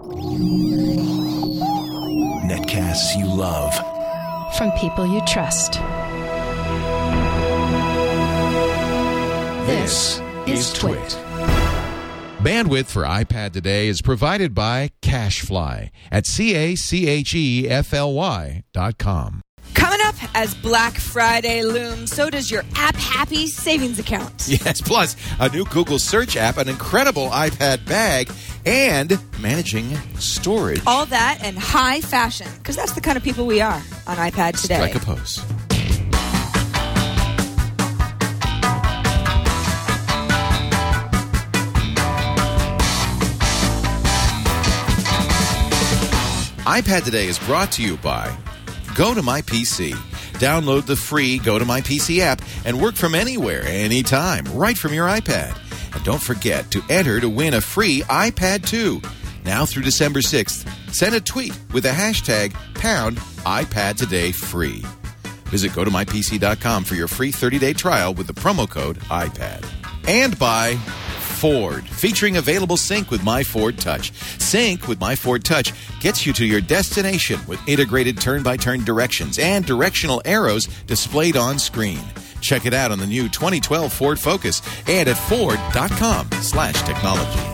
Netcasts you love. From people you trust. This is Twit. Bandwidth for iPad today is provided by CacheFly at CacheFly.com. Coming up, as Black Friday looms, so does your App Happy savings account. Yes, plus a new Google search app, an incredible iPad bag, and managing storage. All that and high fashion, because that's the kind of people we are on iPad today. Strike a pose. iPad Today is brought to you by Go to My PC. Download the free Go to My PC app and work from anywhere, anytime, right from your iPad. And don't forget to enter to win a free iPad 2. Now through December 6th, send a tweet with the hashtag #IPadTodayFree. Visit GoToMyPC.com for your free 30-day trial with the promo code iPad. And by Ford, featuring available Sync with My Ford Touch. Sync with My Ford Touch gets you to your destination with integrated turn-by-turn directions and directional arrows displayed on screen. Check it out on the new 2012 Ford Focus and at Ford.com/technology.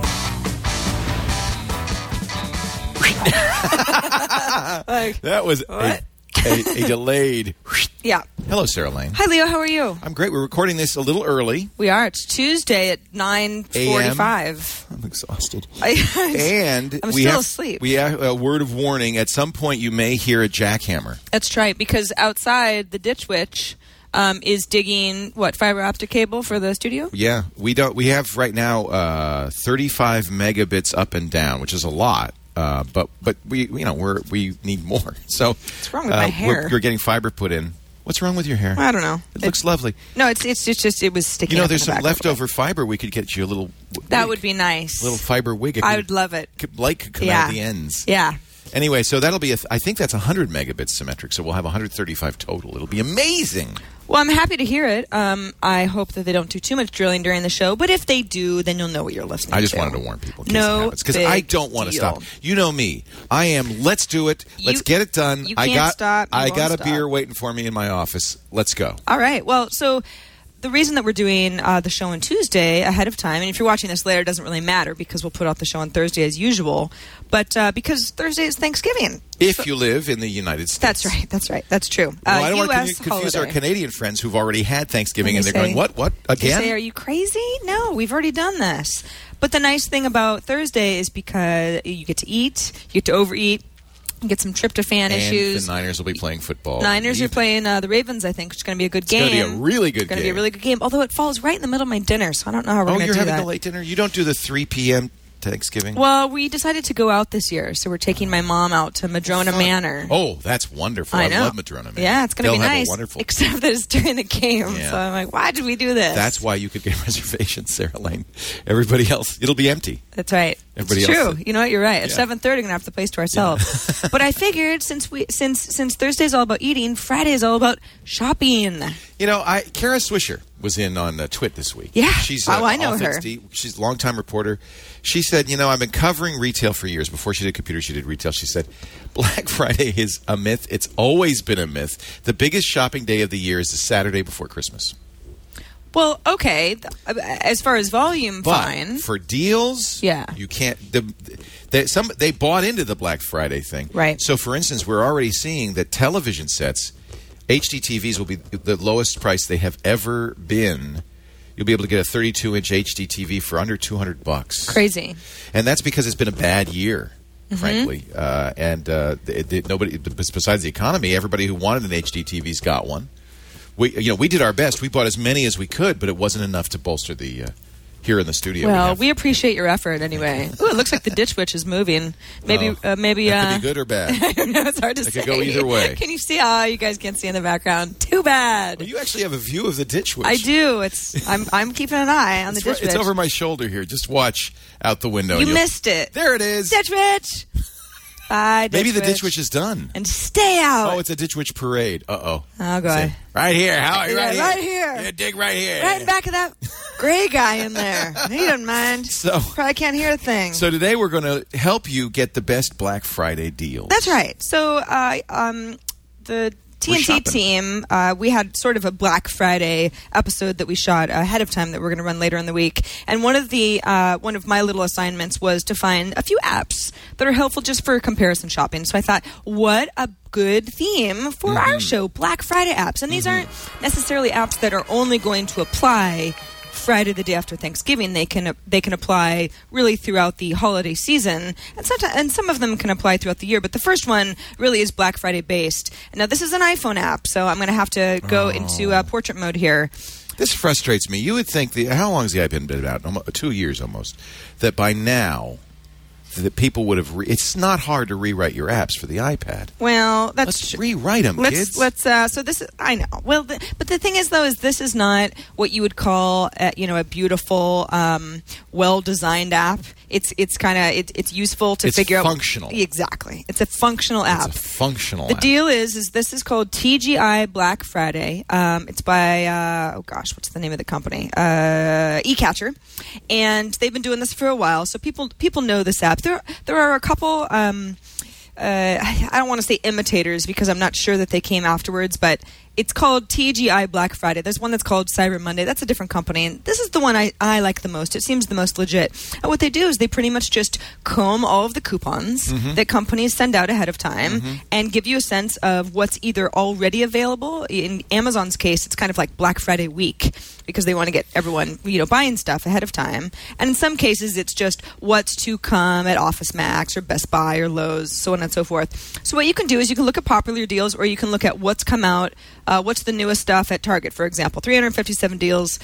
That was a delayed. Yeah. Hello, Sarah Lane. Hi, Leo. How are you? I'm great. We're recording this a little early. We are. It's Tuesday at 9:45. I'm exhausted. I'm still asleep. We have a word of warning. At some point, you may hear a jackhammer. That's right, because outside, the Ditch Witch is digging, fiber optic cable for the studio? Yeah. We have right now 35 megabits up and down, which is a lot. But we need more. So what's wrong with my hair? You're getting fiber put in. What's wrong with your hair? I don't know. It looks lovely. No, it's just it was sticking. There's some leftover fiber. We could get you a little. That would be nice. Little fiber wig. I would love it. Light could come out the ends. Yeah. Anyway, so that'll be I think that's 100 megabits symmetric. So we'll have 135 total. It'll be amazing. Well, I'm happy to hear it. I hope that they don't do too much drilling during the show. But if they do, then you'll know what you're listening to. I just wanted to warn people. No, because I don't want to stop. You know me. I am. Let's do it. Let's get it done. You can't stop. I got a beer waiting for me in my office. Let's go. All right. Well, so the reason that we're doing the show on Tuesday ahead of time, and if you're watching this later, it doesn't really matter because we'll put out the show on Thursday as usual, but because Thursday is Thanksgiving. If you live in the United States. That's right. That's true. Well, I don't want to confuse our Canadian friends who've already had Thanksgiving, and they're going, what, again? They say, are you crazy? No, we've already done this. But the nice thing about Thursday is because you get to eat, you get to overeat, get some tryptophan issues. The Niners will be playing football. Niners are playing the Ravens, I think. It's going to be a good game. It's going to be a really good game. It's going to be a really good game, although it falls right in the middle of my dinner, so I don't know how we're going to do that. Oh, you're having a late dinner? You don't do the 3 p.m. Thanksgiving? Well, we decided to go out this year, so we're taking my mom out to Madrona Manor. Oh, that's wonderful. I love Madrona Manor. Yeah, it's going to be nice, wonderful... except that it's during the game. Yeah. So I'm like, why did we do this? That's why you could get reservations, Sarah Lane. Everybody else, it'll be empty. That's right. Everybody it's else. True. You know what? You're right. At 7:30, we're going to have the place to ourselves. Yeah. But I figured since Thursday is all about eating, Friday is all about shopping. Kara Swisher was in on Twit this week. Yeah. I know her. She's a longtime reporter. She said, I've been covering retail for years. Before she did computer, she did retail. She said, Black Friday is a myth. It's always been a myth. The biggest shopping day of the year is the Saturday before Christmas. Well, okay. As far as volume, but fine. For deals, you can't. They bought into the Black Friday thing. Right. So, for instance, we're already seeing that television sets, HD TVs will be the lowest price they have ever been. You'll be able to get a 32-inch HD TV for under $200. Crazy. And that's because it's been a bad year, frankly. Nobody, besides the economy, everybody who wanted an HD TV's got one. We did our best. We bought as many as we could, but it wasn't enough to bolster the here in the studio. Well, we appreciate your effort anyway. Ooh, it looks like the Ditch Witch is moving. Maybe. That could be good or bad. I don't know. It's hard to say. It could go either way. Can you see? You guys can't see in the background. Too bad. Well, you actually have a view of the Ditch Witch. I do. I'm keeping an eye on the Ditch Witch. It's over my shoulder here. Just watch out the window. You missed it. There it is. Ditch Witch. Bye, Ditch Maybe the Witch. Ditch Witch is done. And stay out. Oh, it's a Ditch Witch parade. Uh-oh. Oh, God. Say, right here. How? Yeah, right here. Yeah, dig right here. Right in back of that gray guy in there. He doesn't mind. So Probably can't hear a thing. So today we're going to help you get the best Black Friday deals. That's right. So the TNT team, we had sort of a Black Friday episode that we shot ahead of time that we're going to run later in the week. And one of my little assignments was to find a few apps that are helpful just for comparison shopping. So I thought, what a good theme for our show, Black Friday apps. And these aren't necessarily apps that are only going to apply Friday, the day after Thanksgiving. They can apply really throughout the holiday season, and some of them can apply throughout the year. But the first one really is Black Friday based. Now, this is an iPhone app, so I'm going to have to go into portrait mode here. This frustrates me. You would think how long has the iPad been out? 2 years almost. That by now, that people would have. It's not hard to rewrite your apps for the iPad. Well, let's rewrite them, kids. So this is. I know. Well, but the thing is, though, is this is not what you would call, a beautiful, well-designed app. It's kind of it's useful to figure out. It's functional. Exactly. It's a functional app. It's a functional The app. deal is this is called TGI Black Friday. It's by what's the name of the company? eCatcher, and they've been doing this for a while, so people know this app. There are a couple. I don't want to say imitators because I'm not sure that they came afterwards, but it's called TGI Black Friday. There's one that's called Cyber Monday. That's a different company, and this is the one I like the most. It seems the most legit. And what they do is they pretty much just comb all of the coupons that companies send out ahead of time and give you a sense of what's either already available. In Amazon's case, it's kind of like Black Friday week because they want to get everyone buying stuff ahead of time. And in some cases, it's just what's to come at Office Max or Best Buy or Lowe's, so on and so forth. So what you can do is you can look at popular deals, or you can look at what's come out. What's the newest stuff at Target, for example? 357 deals.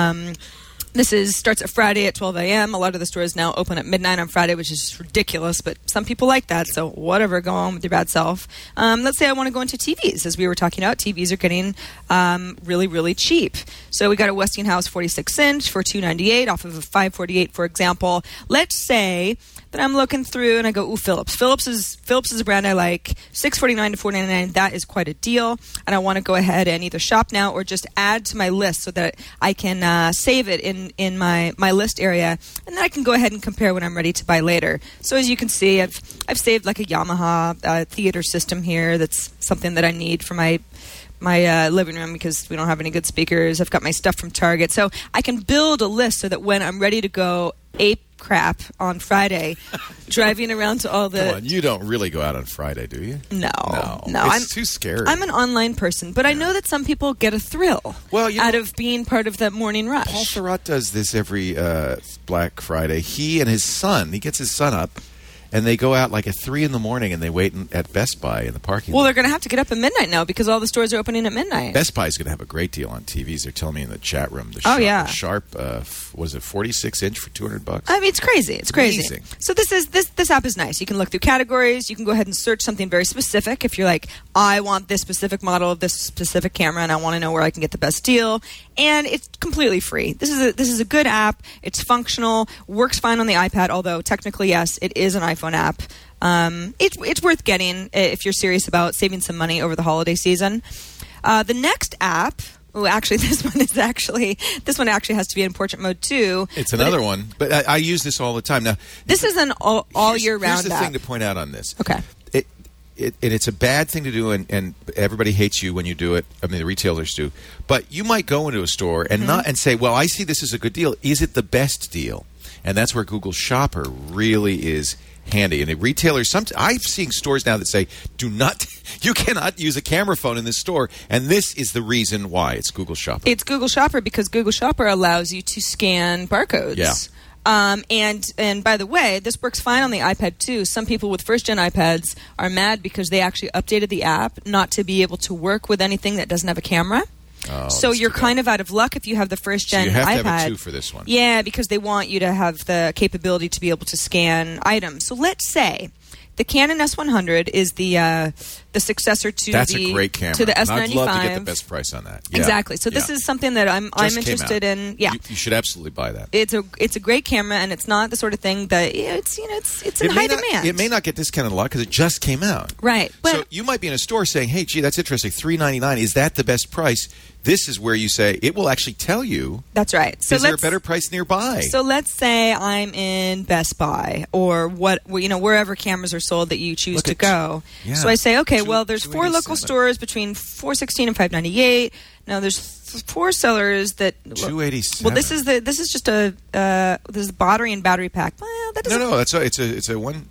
This starts at Friday at 12 a.m. A lot of the stores now open at midnight on Friday, which is ridiculous, but some people like that, so whatever, go on with your bad self. Let's say I want to go into TVs. As we were talking about, TVs are getting really, really cheap. So we got a Westinghouse 46-inch for $298 off of a $548, for example. Let's say that I'm looking through and I go, ooh, Philips. Philips is a brand I like. $649 to $499. That is quite a deal. And I want to go ahead and either shop now or just add to my list so that I can save it in my list area, and then I can go ahead and compare when I'm ready to buy later. So as you can see, I've saved like a Yamaha theater system here. That's something that I need for my living room because we don't have any good speakers. I've got my stuff from Target. So I can build a list so that when I'm ready to go ape crap on Friday, driving around to all the... Come on, you don't really go out on Friday, do you? No. It's too scary. I'm an online person, but I know that some people get a thrill out of being part of that morning rush. Paul Thurrott does this every Black Friday. He gets his son up, and they go out like at 3 in the morning, and they wait at Best Buy in the parking lot. Well, they're going to have to get up at midnight now because all the stores are opening at midnight. Best Buy's going to have a great deal on TVs. They're telling me in the chat room. Sharp, was it 46-inch for $200? I mean, it's crazy. It's crazy. Amazing. So this app is nice. You can look through categories. You can go ahead and search something very specific. If you're like, I want this specific model of this specific camera, and I want to know where I can get the best deal. And it's completely free. This is a good app. It's functional. Works fine on the iPad. Although technically, yes, it is an iPhone app. It's worth getting if you're serious about saving some money over the holiday season. The next app. Oh, actually, this one actually has to be in portrait mode too. It's another one, but I use this all the time. Now, this is an all year round app. Here's the thing to point out on this. Okay. It's a bad thing to do, and everybody hates you when you do it. I mean, the retailers do. But you might go into a store and say, well, I see this as a good deal. Is it the best deal? And that's where Google Shopper really is handy. And the retailers, I've seen stores now that say, you cannot use a camera phone in this store. And this is the reason why. It's Google Shopper. It's Google Shopper because Google Shopper allows you to scan barcodes. Yeah. And by the way, this works fine on the iPad too. Some people with first-gen iPads are mad because they actually updated the app not to be able to work with anything that doesn't have a camera. Oh, so you're kind of out of luck if you have the first-gen iPad. So you have to have a 2 for this one. Yeah, because they want you to have the capability to be able to scan items. So let's say the Canon S100 is the successor to That's a great camera. to the S95. I'd love to get the best price on that. Yeah. Exactly. So this is something that I'm Just interested came out. in. Yeah, you should absolutely buy that. it's a great camera, and it's not the sort of thing that it's in high demand. It may not get discounted a lot because it just came out. Right. But So you might be in a store saying, "Hey, gee, that's interesting. $399. Is that the best price?" This is where you say it will actually tell you. that's right. So Is there a better price nearby? So let's say I'm in Best Buy or wherever cameras are sold that you choose Look to at- go. yeah. So I say, okay, Two- well, there's 4 local 287. stores between $416 and $598. Now there's 4 sellers that. $287. Well, this is just a this is battery and battery pack. Well, that doesn't. No, it's a one.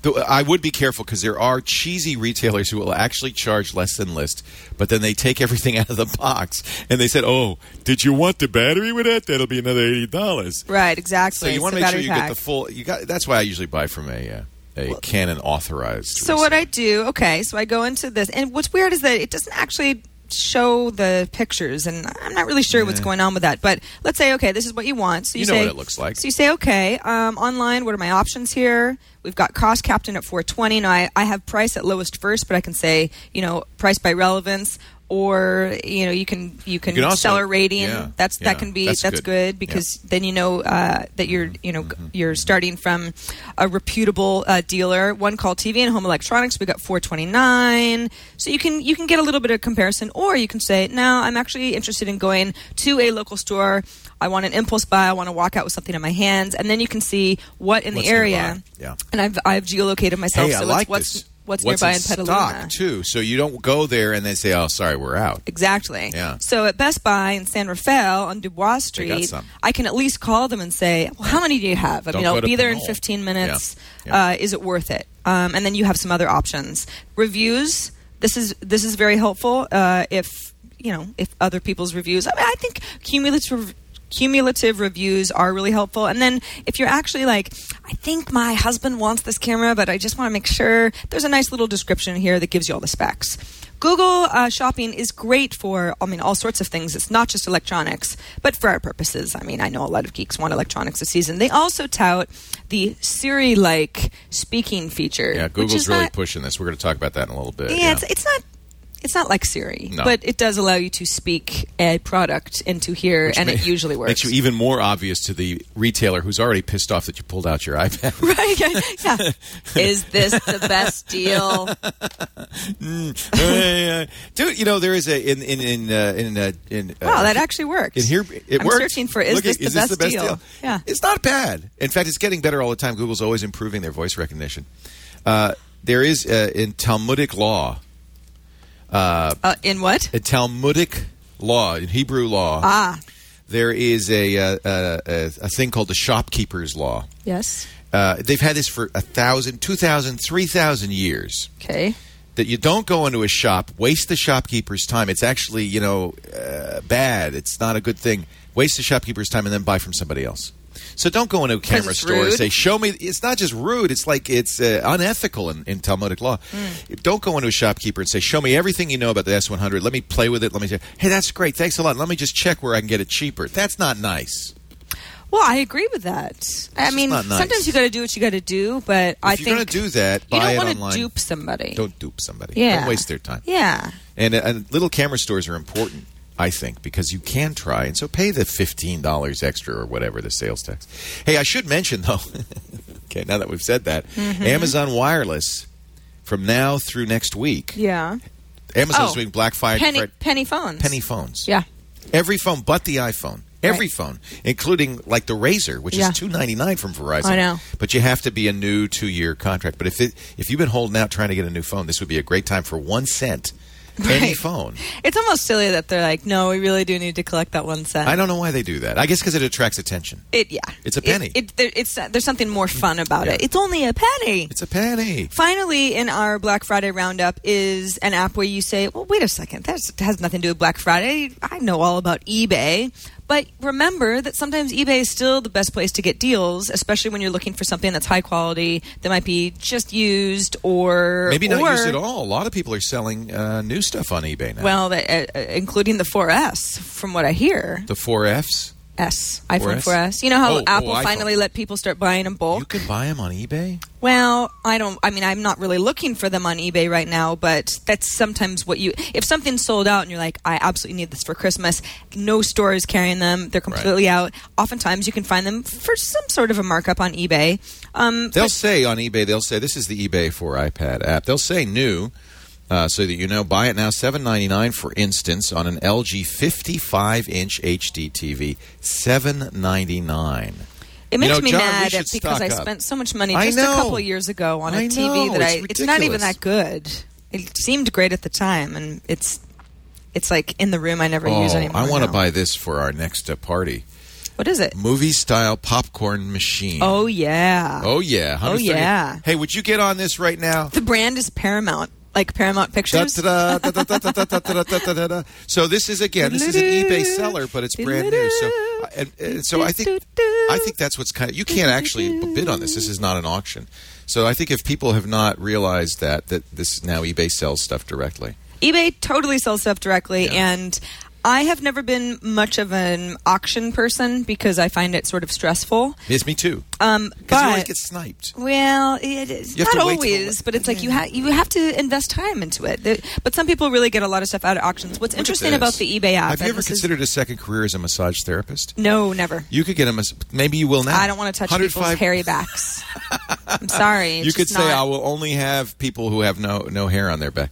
I would be careful because there are cheesy retailers who will actually charge less than list, but then they take everything out of the box and they said, "Oh, did you want the battery with that? That'll be another $80." Right, So exactly. you want It's to the make sure you battery get the pack. full. That's why I usually buy from a Canon authorized. So what I do, okay, so I go into this, and what's weird is that it doesn't actually show the pictures, and I'm not really sure what's going on with that. But let's say, okay, this is what you want. So You know say, what it looks like. So you say, okay, online, what are my options here? We've got cost capped in at $420. Now I have price at lowest first, but I can say, price by relevance. Or you can also- seller rating. yeah, That's good because then that you're starting from a reputable dealer. One called TV and Home Electronics. We got $429. So you can get a little bit of comparison, or you can say, no, I'm actually interested in going to a local store. I want an impulse buy. I want to walk out with something in my hands, and then you can see what in What's the area. nearby. Yeah. And I've geolocated myself. Hey, I so like it's this. what's nearby in stock Petaluma too, so you don't go there and then say, "Oh, sorry, we're out." Exactly. Yeah. So at Best Buy in San Rafael on Dubois They got Street, some. I can at least call them and say, well, how many do you have? I Don't mean, go I'll to be there in Pinole. 15 minutes. Yeah. Is it worth it? And then you have some other options. Reviews. This is very helpful if other people's reviews. I mean, I think cumulative reviews are really helpful. And then if you're actually like, I think my husband wants this camera, but I just want to make sure, there's a nice little description here that gives you all the specs. Google shopping is great for, all sorts of things. It's not just electronics, but for our purposes. I know a lot of geeks want electronics this season. They also tout the Siri-like speaking feature. Yeah, which Google's is really not, pushing this. We're going to talk about that in a little bit. yeah, it's not like Siri, No. but it does allow you to speak a product into here, and it usually works. Makes you even more obvious to the retailer who's already pissed off that you pulled out your iPad. Right? Yeah. Is this the best deal? Dude, there is in Wow, that actually works. in here it I'm works. searching for is Look this at- the best deal? Yeah. It's not bad. In fact, it's getting better all the time. Google's always improving their voice recognition. There is in Talmudic law. In what? In Talmudic law, in Hebrew law, there is a thing called the shopkeeper's law. Yes. They've had this for 1,000, 2,000, 3,000 years. Okay. That you don't go into a shop, waste the shopkeeper's time. It's actually, bad. It's not a good thing. Waste the shopkeeper's time and then buy from somebody else. So don't go into a camera it's store and rude. say, "Show me." It's not just rude. It's like it's unethical in Talmudic law. Don't go into a shopkeeper and say, "Show me everything you know about the S100. Let me play with it. Let me say, hey, that's great. Thanks a lot. Let me just check where I can get it cheaper." That's not nice. Well, I agree with that. I mean, not nice. sometimes you got to do what you got to do, but I If you're think going to do that, you buy don't it want online. to dupe somebody. Don't dupe somebody. Yeah. Don't waste their time. Yeah. And little camera stores are important, I think, because you can try. And so pay the $15 extra or whatever, the sales tax. Hey, I should mention, though, okay, now that we've said that, Amazon Wireless, from now through next week, Yeah. Amazon's doing Black Friday. Penny phones. Penny phones. Yeah. Every phone but the iPhone. Every phone, including like the Razr, which is $299 from Verizon. I know. But you have to be a new 2-year contract. But if you've been holding out trying to get a new phone, this would be a great time for 1 cent. Any Right. phone. It's almost silly that they're like, no, we really do need to collect that 1 cent. I don't know why they do that. I guess because it attracts attention. It's a penny. There's something more fun about Yeah. it. It's only a penny. It's a penny. Finally, in our Black Friday roundup is an app where you say, well, wait a second, that has nothing to do with Black Friday. I know all about eBay. But remember that sometimes eBay is still the best place to get deals, especially when you're looking for something that's high quality, that might be just used or... Maybe not used at all. A lot of people are selling new stuff on eBay now. Well, including the 4S, from what I hear. The 4Fs? iPhone 4S. You know how Apple iPhone. finally let people start buying in bulk? You can buy them on eBay? Well, I'm not really looking for them on eBay right now, but that's sometimes if something's sold out and you're like, I absolutely need this for Christmas, no store is carrying them, they're completely out. Oftentimes you can find them for some sort of a markup on eBay. They'll say on eBay, this is the eBay for iPad app. They'll say new, so that you know, buy it now, $7.99 for instance, on an LG 55-inch HD TV, $7.99. It makes me John, mad because I spent so much money just a couple of years ago on a TV that it's not even that good. It seemed great at the time, and it's like in the room I never use anymore. I want to buy this for our next party. What is it? Movie-style popcorn machine. Oh, yeah. Oh, yeah. Oh, yeah. Hey, would you get on this right now? The brand is Paramount. Like Paramount Pictures. So this is an eBay seller, but it's brand new. So I think that's what's kind of, you can't actually bid on this. This is not an auction. So I think if people have not realized that this now eBay sells stuff directly. eBay totally sells stuff directly, and I have never been much of an auction person because I find it sort of stressful. Yes, me too. But you always get sniped. Well, it is not always, but it's like you have to invest time into it. But some people really get a lot of stuff out of auctions. What's interesting about the eBay app? Have you ever considered a second career as a massage therapist? No, never. You could get maybe you will now. I don't want to touch people's hairy backs. I'm sorry. You could say I will only have people who have no hair on their back.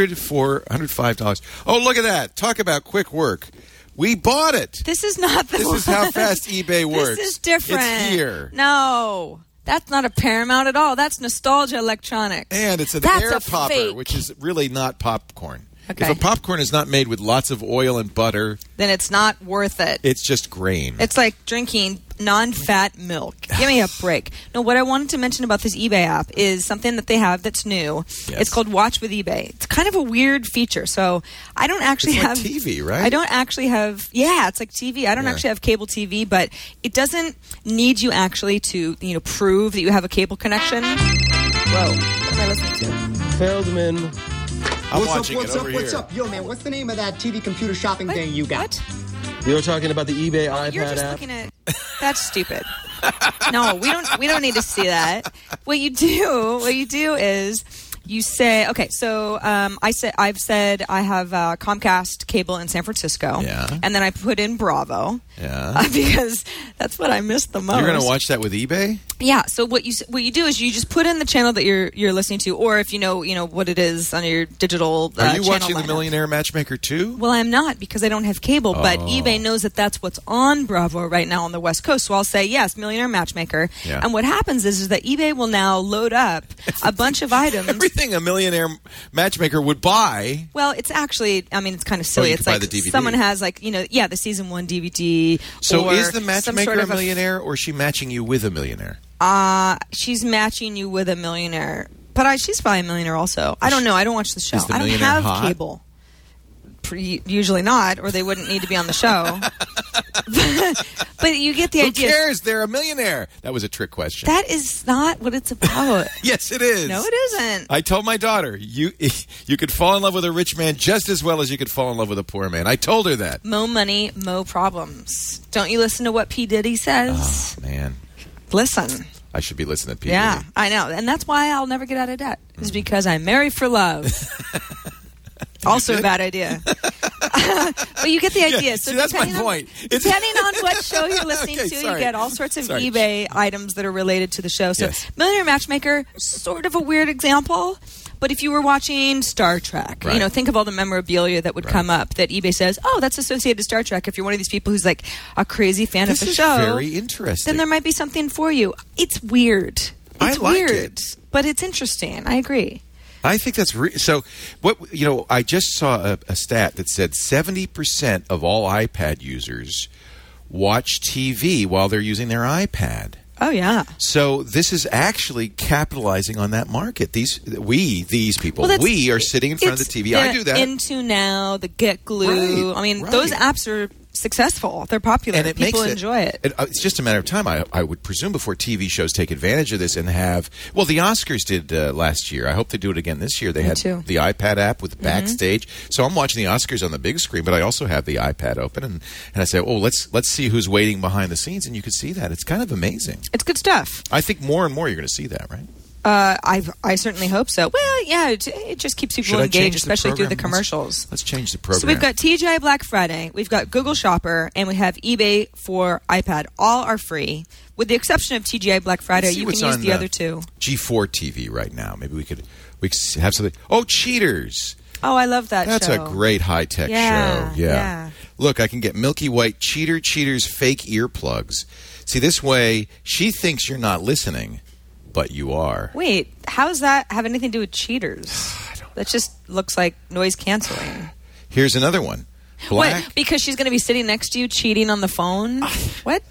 $105. Oh, look at that! Talk about quick work. We bought it. This is not the This is how fast eBay works. This is different. It's here. No. That's not a Paramount at all. That's Nostalgia Electronics. And it's an That's air a popper, fake. which is really not popcorn. Okay. If a popcorn is not made with lots of oil and butter, then it's not worth it. It's just grain. It's like drinking non-fat milk. Give me a break. No, what I wanted to mention about this eBay app is something that they have that's new. Yes. It's called Watch with eBay. It's kind of a weird feature. So I don't actually have TV, right? I don't actually have. Yeah, it's like TV. I don't actually have cable TV, but it doesn't need you actually to prove that you have a cable connection. Whoa, what am I listening to? Feldman. What's up? Yo, man, what's the name of that TV computer shopping thing you got? What? You're talking about the eBay iPad You're just app? looking at... That's stupid. No, we don't need to see that. What you do is you say, okay, so I've said I have Comcast cable in San Francisco. Yeah. And then I put in Bravo. Yeah. Because that's what I miss the most. You're going to watch that with eBay? Yeah. So what you do is you just put in the channel that you're listening to, or if you know what it is on your digital Are you watching lineup. The Millionaire Matchmaker too? Well, I'm not because I don't have cable, but eBay knows that that's what's on Bravo right now on the West Coast. So I'll say, yes, Millionaire Matchmaker. Yeah. And what happens is that eBay will now load up a bunch of items. Everything a Millionaire Matchmaker would buy. Well, it's actually, it's kind of silly. You it's could like buy the DVD. someone has the season 1 DVD. So or is the matchmaker sort of a millionaire, or is she matching you with a millionaire? She's matching you with a millionaire. But she's probably a millionaire also. I don't know. I don't watch the show. Is the I don't millionaire have hot? cable. Usually not, or they wouldn't need to be on the show. But you get the idea. Who cares? They're a millionaire. That was a trick question. That is not what it's about. Yes, it is. No, it isn't. I told my daughter, you could fall in love with a rich man just as well as you could fall in love with a poor man. I told her that. Mo money, mo problems. Don't you listen to what P. Diddy says? Oh, man. Listen. I should be listening to P. Yeah, Diddy. I know. And that's why I'll never get out of debt. Is because I'm married for love. Also a bad idea. But you get the idea. Yeah, so see, that's my point. Depending on what show you're listening to, sorry. you get all sorts of eBay items that are related to the show. So Yes. Millionaire Matchmaker, sort of a weird example. But if you were watching Star Trek, Right. think of all the memorabilia that would come up that eBay says, oh, that's associated to Star Trek. If you're one of these people who's like a crazy fan This of the is show, very interesting. then there might be something for you. It's weird. I It's like weird, it. but it's interesting. I agree. I think that's so. What I just saw a stat that said 70% of all iPad users watch TV while they're using their iPad. Oh yeah. So this is actually capitalizing on that market. These people, Well, we are sitting in front of the TV. I do that. Into Now, the Get Glue. Right, I mean, right. those apps are successful. They're popular. And People enjoy it. It's just a matter of time, I would presume, before TV shows take advantage of this and have... Well, the Oscars did last year. I hope they do it again this year. They had too. the iPad app with Backstage. So I'm watching the Oscars on the big screen, but I also have the iPad open. And I say, let's see who's waiting behind the scenes. And you can see that. It's kind of amazing. It's good stuff. I think more and more you're going to see that, right? I certainly hope so. Well, yeah, it just keeps people engaged, especially through the commercials. Let's change the program. So we've got TGI Black Friday, we've got Google Shopper, and we have eBay for iPad. All are free. With the exception of TGI Black Friday, you can use the other two. G4 TV right now. Maybe we could have something. Oh, Cheaters. Oh, I love that That's show. a great high-tech show. Yeah. Look, I can get Milky White Cheaters fake earplugs. See, this way, she thinks you're not listening, but you are. Wait, how does that have anything to do with cheaters? That just looks like noise canceling. Here's another one. What? Because she's going to be sitting next to you cheating on the phone? What?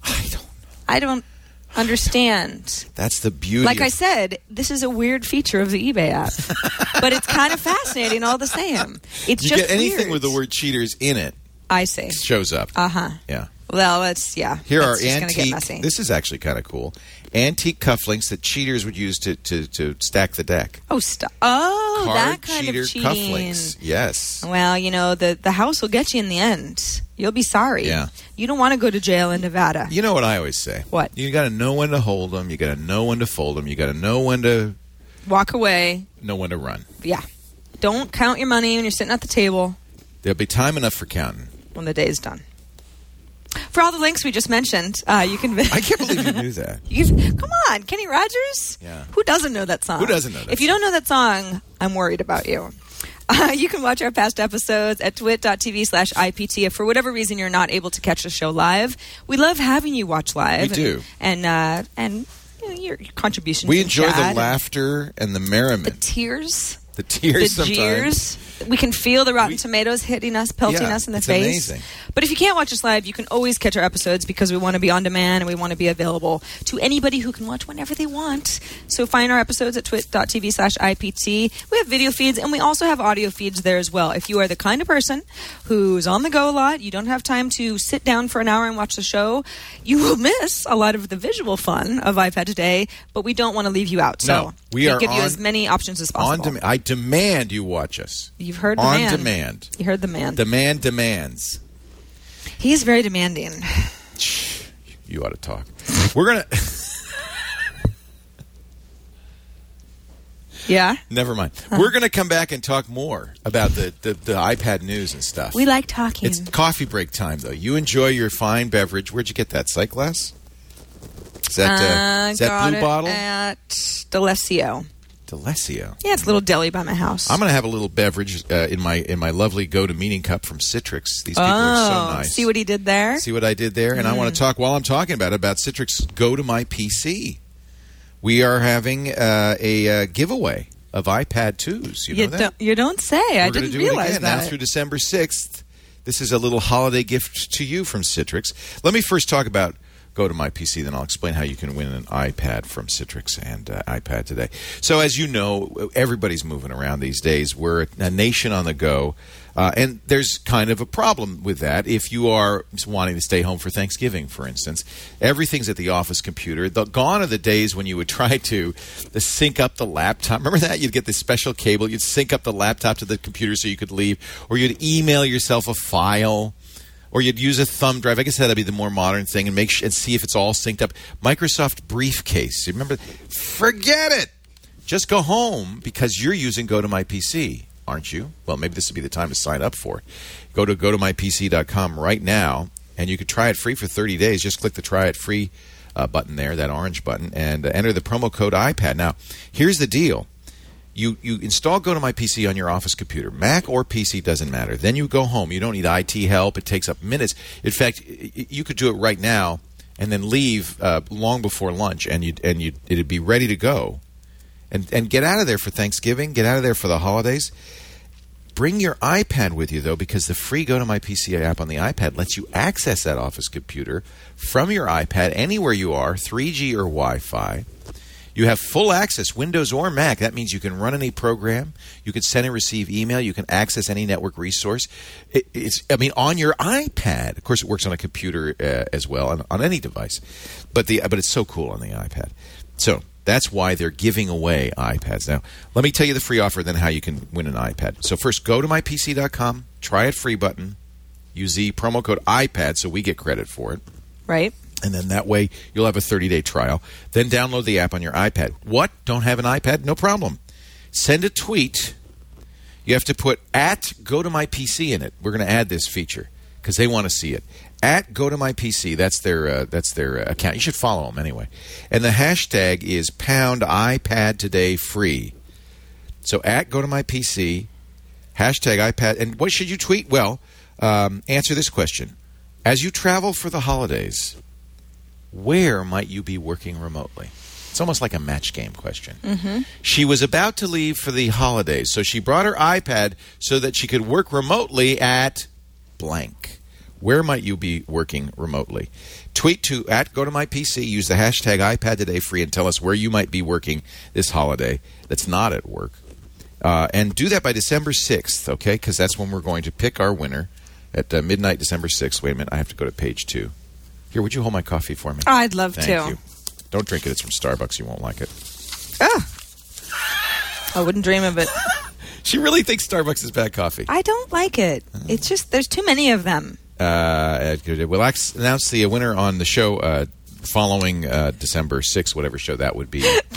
I don't understand. That's the beauty. Like I said, this is a weird feature of the eBay app. But it's kind of fascinating all the same. It's just get anything weird. with the word cheaters in it. I see. Shows up. Uh-huh. Yeah. Well, Here are antique. This is actually kind of cool. Antique cufflinks that cheaters would use to stack the deck. Oh, Card that kind cheater of cheating. Cufflinks. Yes. Well, the house will get you in the end. You'll be sorry. Yeah. You don't want to go to jail in Nevada. You know what I always say? What? You got to know when to hold them. You got to know when to fold them. You got to know when to walk away. Know when to run. Yeah. Don't count your money when you're sitting at the table. There'll be time enough for counting when the day is done. For all the links we just mentioned, you can... I can't believe you knew that. Come on, Kenny Rogers? Yeah. Who doesn't know that song? Who doesn't know that If you don't know that song, I'm worried about you. You can watch our past episodes at twit.tv/IPT. If for whatever reason you're not able to catch the show live, we love having you watch live. We do. And your contributions. We enjoy the laughter and the merriment. The tears. The tears the sometimes. jeers. We can feel the Rotten Tomatoes hitting us, pelting us in the face. Amazing. But if you can't watch us live, you can always catch our episodes because we want to be on demand and we want to be available to anybody who can watch whenever they want. So find our episodes at twit.tv/IPT. We have video feeds and we also have audio feeds there as well. If you are the kind of person who's on the go a lot, you don't have time to sit down for an hour and watch the show, you will miss a lot of the visual fun of iPad Today, but we don't want to leave you out. So we are give you as many options as possible. I demand you watch us. You've heard the man. On demand. You heard the man. The man demands. He is very demanding. You ought to talk. We're going to... Yeah? Never mind. We're going to come back and talk more about the iPad news and stuff. We like talking. It's coffee break time, though. You enjoy your fine beverage. Where'd you get that? Sight Glass? Is that Blue Bottle? At Delesio. Delesio. Yeah, it's a little deli by my house. I'm going to have a little beverage in my lovely go-to-meeting cup from Citrix. These people are so nice. See what he did there? See what I did there? And I want to talk, while I'm talking about Citrix Go to My PC. We are having a giveaway of iPad 2s. You know that? You don't say. I didn't realize that. Now through December 6th. This is a little holiday gift to you from Citrix. Let me first talk about Go to My PC, then I'll explain how you can win an iPad from Citrix and iPad Today. So as you know, everybody's moving around these days. We're a nation on the go. And there's kind of a problem with that. If you are wanting to stay home for Thanksgiving, for instance, everything's at the office computer. Gone are the days when you would try to sync up the laptop. Remember that? You'd get this special cable. You'd sync up the laptop to the computer so you could leave. Or you'd email yourself a file. Or you'd use a thumb drive. I guess that'd be the more modern thing, and and see if it's all synced up. Microsoft Briefcase. You remember? Forget it. Just go home because you're using Go to My PC, aren't you? Well, maybe this would be the time to sign up for it. Go to GoToMyPC.com right now, and you could try it free for 30 days. Just click the Try It Free button there, that orange button, and enter the promo code iPad. Now, here's the deal. You install Go to My PC on your office computer. Mac or PC, doesn't matter. Then you go home. You don't need IT help. It takes up minutes. In fact, you could do it right now and then leave long before lunch, and it'd be ready to go. And get out of there for Thanksgiving. Get out of there for the holidays. Bring your iPad with you, though, because the free Go to My PC app on the iPad lets you access that office computer from your iPad anywhere you are, 3G or Wi-Fi. You have full access, Windows or Mac. That means you can run any program. You can send and receive email. You can access any network resource. On your iPad. Of course, it works on a computer as well, on any device. But it's so cool on the iPad. So that's why they're giving away iPads. Now, let me tell you the free offer, then how you can win an iPad. So first, go to mypc.com, try it free button, use the promo code iPad so we get credit for it. Right. And then that way you'll have a 30-day trial. Then download the app on your iPad. What? Don't have an iPad? No problem. Send a tweet. You have to put @GoToMyPC in it. We're going to add this feature because they want to see it. @GoToMyPC. That's their account. You should follow them anyway. And the hashtag is #iPadTodayFree. So @GoToMyPC, hashtag iPad. And what should you tweet? Well, answer this question. As you travel for the holidays, where might you be working remotely? It's almost like a match game question. Mm-hmm. She was about to leave for the holidays, so she brought her iPad so that she could work remotely at blank. Where might you be working remotely? Tweet to @GoToMyPC, use the hashtag iPadTodayFree, and tell us where you might be working this holiday that's not at work. And do that by December 6th, okay? Because that's when we're going to pick our winner at midnight, December 6th. Wait a minute, I have to go to page 2. Here, would you hold my coffee for me? I'd love to. Thank you. Don't drink it. It's from Starbucks. You won't like it. I wouldn't dream of it. She really thinks Starbucks is bad coffee. I don't like it. It's just, there's too many of them. We'll announce the winner on the show following December 6th, whatever show that would be.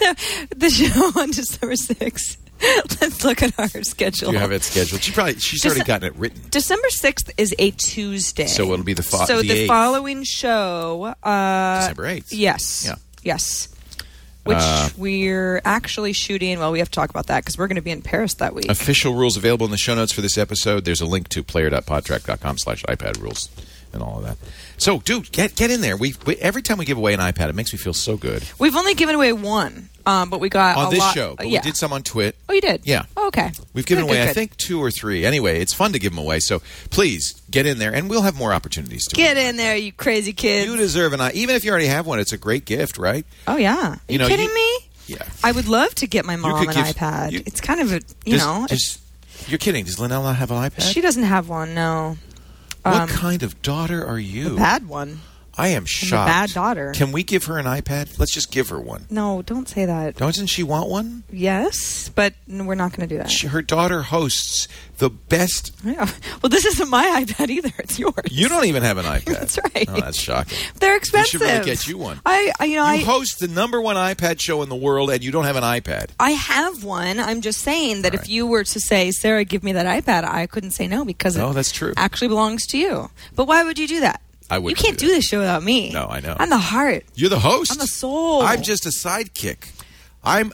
The show on December 6th. Let's look at our schedule. Do you have it scheduled? She's already gotten it written. December 6th is a Tuesday. So it'll be the So the 8th. Following show... December 8th. Yes. Yeah. Yes. Which we're actually shooting... Well, we have to talk about that because we're going to be in Paris that week. Official rules available in the show notes for this episode. There's a link to player.podtrack.com/iPad rules and all of that. So, dude, get in there. We every time we give away an iPad, it makes me feel so good. We've only given away one, but we got on a this lot. show. But yeah. we did some on Twit. Oh, you did? Yeah. Oh, okay. We've given Good, away, good. I think, 2 or 3. Anyway, it's fun to give them away. So please get in there, and we'll have more opportunities to Get win. in there, you crazy kids. You deserve an iPad. Even if you already have one, it's a great gift, right? Oh, yeah. Are you kidding me? Yeah. I would love to get my mom could an give- iPad. It's kind of a, you're kidding. Does Linnell not have an iPad? she doesn't have one, no. What kind of daughter are you? A bad one. I am shocked. a bad daughter. Can we give her an iPad? Let's just give her one. No, don't say that. Doesn't she want one? Yes, but we're not going to do that. Her daughter hosts the best. Yeah. Well, this isn't my iPad either. It's yours. You don't even have an iPad. That's right. Oh, that's shocking. They're expensive. We should really get you one. You host the #1 iPad show in the world, and you don't have an iPad. I have one. I'm just saying that All if right. you were to say, Sarah, give me that iPad, I couldn't say no because that's true. it actually belongs to you. But why would you do that? I wouldn't You can't do do that. this show without me. No, I know. I'm the heart. You're the host. I'm the soul. I'm just a sidekick. I'm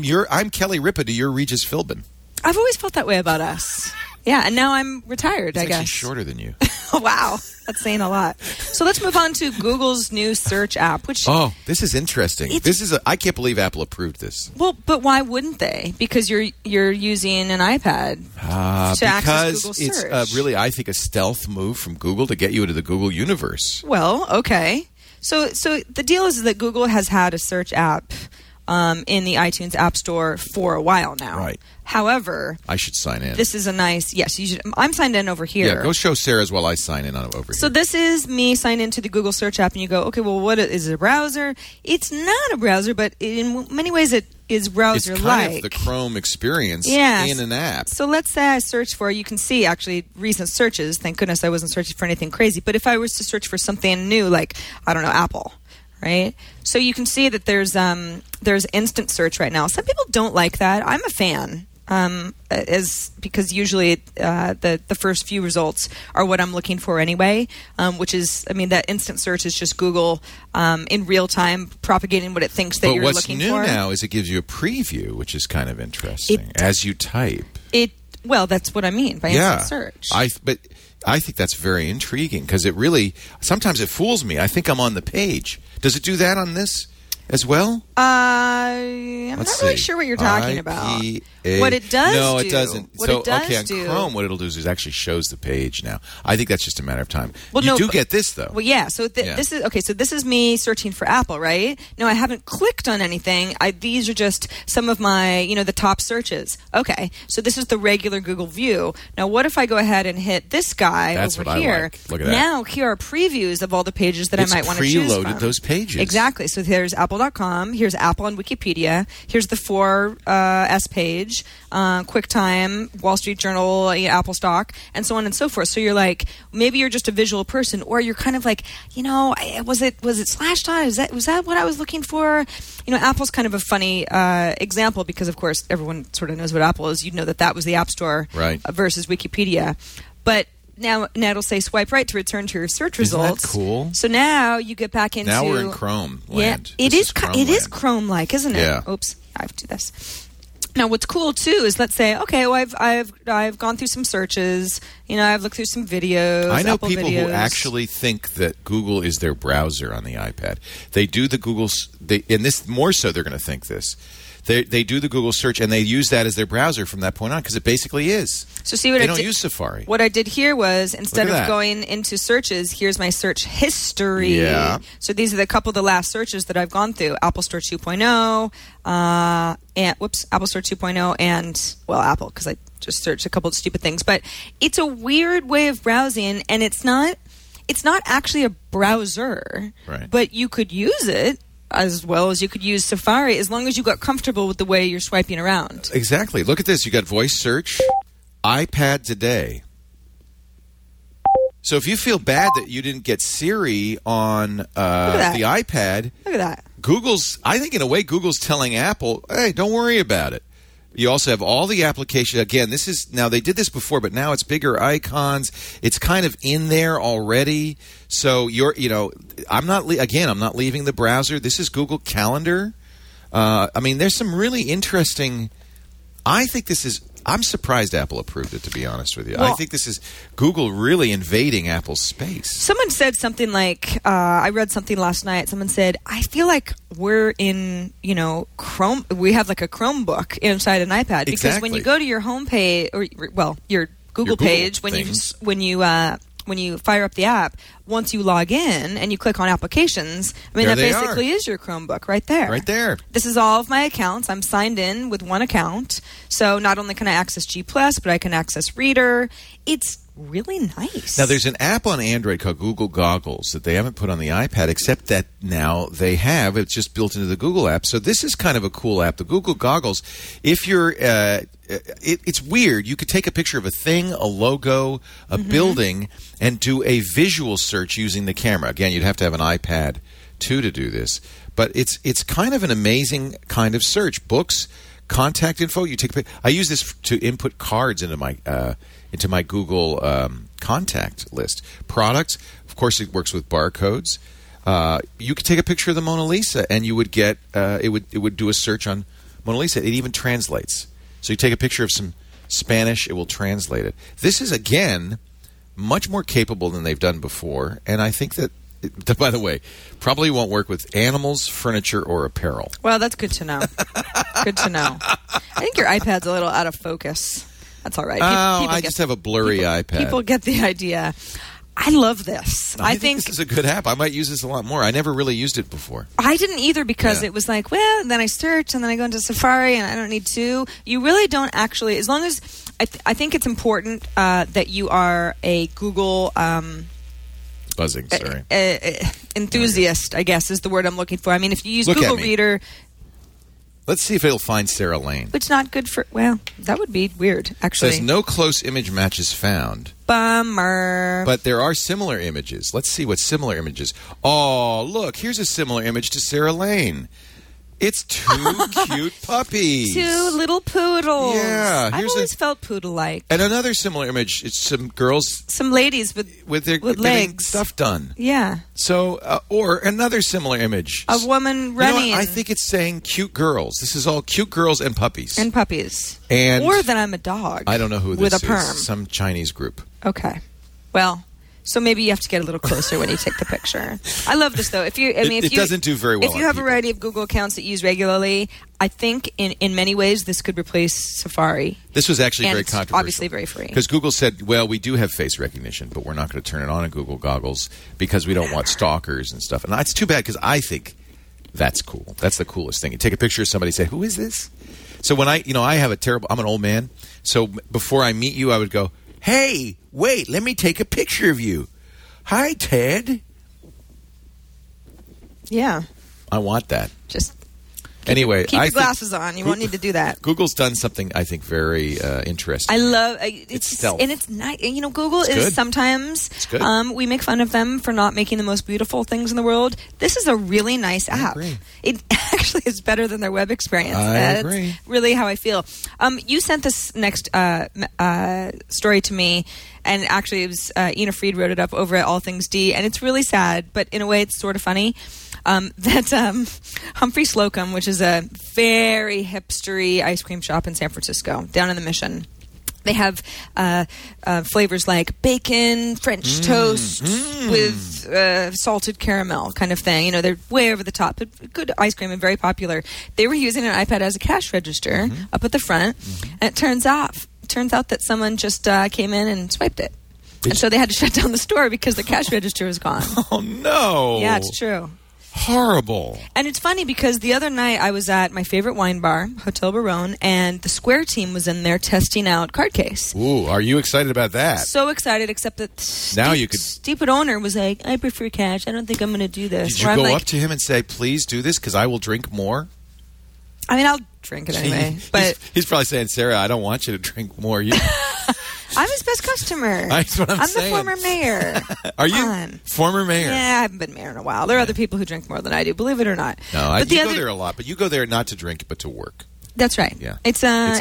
Kelly Ripa to your Regis Philbin. I've always felt that way about us. Yeah, and now I'm retired, He's I guess. actually shorter than you. Wow, that's saying a lot. So let's move on to Google's new search app, which... Oh, this is interesting. It's- I can't believe Apple approved this. Well, but why wouldn't they? Because you're using an iPad to access Google Because search. it's really, I think, a stealth move from Google to get you into the Google universe. Well, okay. So the deal is that Google has had a search app in the iTunes App Store for a while now. Right. However, I should sign in. this is a nice... Yes, you should, I'm signed in over here. Yeah, go show Sarah's while I sign in on over So here. this is me signed into the Google search app, and you go, okay, well, what is it, a browser? It's not a browser, but in many ways it is It's browser-like. kind of the Chrome experience Yes. in an app. So let's say I search for, you can see actually recent searches. Thank goodness I wasn't searching for anything crazy. But if I was to search for something new, like, I don't know, Apple, right? So you can see that there's instant search right now. Some people don't like that. I'm a fan. Because usually the first few results are what I'm looking for anyway, which is, that instant search is just Google in real time propagating what it thinks that But you're what's looking new for. now is it gives you a preview, which is kind of interesting, as you type. Well, that's what I mean by instant search. But I think that's very intriguing because it really, sometimes it fools me. I think I'm on the page. Does it do that on this as well? I'm not really sure what you're talking about. What it does do. No, it doesn't. What it does on Chrome, what it'll do is it actually shows the page now. I think that's just a matter of time. Well, you do get this, though. Well, yeah. So this is okay. So this is me searching for Apple, right? No, I haven't clicked on anything. These are just some of my, the top searches. Okay. So this is the regular Google view. Now, what if I go ahead and hit this guy That's over what here? I like. Look at that. Now, here are previews of all the pages that I might want to choose from. It's preloaded those pages. Exactly. So there's apple.com. Here's Apple on Wikipedia. Here's the 4S page, QuickTime, Wall Street Journal, Apple stock, and so on and so forth. So you're like, maybe you're just a visual person, or you're kind of like, was it Slashdot? Was that what I was looking for? Apple's kind of a funny example because, of course, everyone sort of knows what Apple is. You'd know that was the App Store versus Wikipedia. But now it'll say swipe right to return to your search results. Isn't that cool? So now you get back into... Now we're in Chrome land. Yeah, it is Chrome-like, isn't it? Yeah. Oops, I have to do this. Now, what's cool too is, let's say, okay, well, I've gone through some searches. I've looked through some videos. I know Apple people videos. who actually think that Google is their browser on the iPad. They do the Google, and this more so, they're going to think this. They do the Google search and they use that as their browser from that point on because it basically is. So see what they don't use Safari. What I did here was, instead of going into searches, here's my search history. Yeah. So these are the couple of the last searches that I've gone through: Apple Store 2.0, Apple Store 2.0, and Apple, because I just searched a couple of stupid things. But it's a weird way of browsing, and it's not actually a browser, right? But you could use it as well as you could use Safari, as long as you got comfortable with the way you're swiping around. Exactly. Look at this. You got voice search, iPad today. So if you feel bad that you didn't get Siri on the iPad, look at that. I think in a way, Google's telling Apple, hey, don't worry about it. You also have all the applications. Again, now they did this before, but now it's bigger icons. It's kind of in there already. So I'm not leaving the browser. This is Google Calendar. There's some really interesting. I'm surprised Apple approved it, to be honest with you. I think this is Google really invading Apple's space. Someone said something like, I read something last night. Someone said, I feel like we're in, Chrome. We have like a Chromebook inside an iPad. Because when you go to your home page, your Google page, when you fire up the app, once you log in and you click on applications, that basically is your Chromebook right there. Right there. This is all of my accounts. I'm signed in with one account. So not only can I access G+, but I can access Reader. It's really nice. Now, there's an app on Android called Google Goggles that they haven't put on the iPad, except that now they have. It's just built into the Google app. So this is kind of a cool app. The Google Goggles, if you're... it's weird. You could take a picture of a thing, a logo, a building, and do a visual search using the camera. Again, you'd have to have an iPad 2 to do this. But it's kind of an amazing kind of search. Books, contact info. You take a picture. I use this to input cards into my Google contact list. Products, of course, it works with barcodes. You could take a picture of the Mona Lisa, and you would get it would do a search on Mona Lisa. It even translates. So you take a picture of some Spanish, it will translate it. This is, again, much more capable than they've done before, and I think that, by the way, probably won't work with animals, furniture, or apparel. Well, that's good to know. Good to know. I think your iPad's a little out of focus. That's all right. I just have a blurry iPad. People get the idea. I love this. I think this is a good app. I might use this a lot more. I never really used it before. I didn't either because it was like, then I search and then I go into Safari and I don't need to. You really don't actually, as long as, I think it's important that you are a Google... buzzing, sorry. Enthusiast, I guess, is the word I'm looking for. If you use Google Reader... Let's see if it'll find Sarah Lane. Which not good for... Well, that would be weird, actually. It says no close image matches found. Bummer. But there are similar images. Let's see what similar images... Oh, look, here's a similar image to Sarah Lane. It's two cute puppies. Two little poodles. Yeah. I've always felt poodle-like. And another similar image, it's some girls... Some ladies with their legs. Stuff done. Yeah. So, or another similar image. A woman running. I think it's saying cute girls. This is all cute girls and puppies. And puppies. And or that I'm a dog. I don't know who this is. With a perm. Some Chinese group. Okay. Well... So maybe you have to get a little closer when you take the picture. I love this, though. It doesn't do very well If you on have people. a variety of Google accounts that you use regularly, I think in many ways this could replace Safari. This was actually And very it's controversial. obviously very free. Because Google said, well, we do have face recognition, but we're not going to turn it on in Google goggles because we don't want stalkers and stuff. And it's too bad because I think that's cool. That's the coolest thing. You take a picture of somebody, say, who is this? So when I have I'm an old man. So before I meet you, I would go, hey, wait, let me take a picture of you. Hi, Ted. Yeah. I want that. Just Anyway, keep your glasses on. You won't need to do that. Google's done something I think very interesting. I love It's stealth. and it's nice. You know, Google It's is good. sometimes It's good. we make fun of them for not making the most beautiful things in the world. This is a really nice app. agree. It actually is better than their web experience. I That's agree. really how I feel. You sent this next story to me, and actually it was Ina Fried wrote it up over at All Things D, and it's really sad, but in a way it's sort of funny. That Humphrey Slocum, which is a very hipstery ice cream shop in San Francisco, down in the Mission. They have flavors like bacon, French toast with salted caramel kind of thing. You know, they're way over the top, but good ice cream and very popular. They were using an iPad as a cash register up at the front, and it turns out that someone just came in and swiped it. And so they had to shut down the store because the cash register was gone. Oh, no. Yeah, it's true. Horrible. And it's funny because the other night I was at my favorite wine bar, Hotel Barone, and the Square team was in there testing out Cardcase. Ooh, are you excited about that? So excited, except that Now you could- stupid owner was like, I prefer cash. I don't think I'm going to do this. Did you Where I'm go like, up to him and say, please do this because I will drink more? I mean, I'll drink it anyway. But he's probably saying, Sarah, I don't want you to drink more. You, I'm his best customer. That's what I'm saying. the former mayor. Are you Come on. former mayor? Yeah, I haven't been mayor in a while. There are other people who drink more than I do, believe it or not. No, but you go there a lot, but you go there not to drink, but to work. That's right. Yeah. It's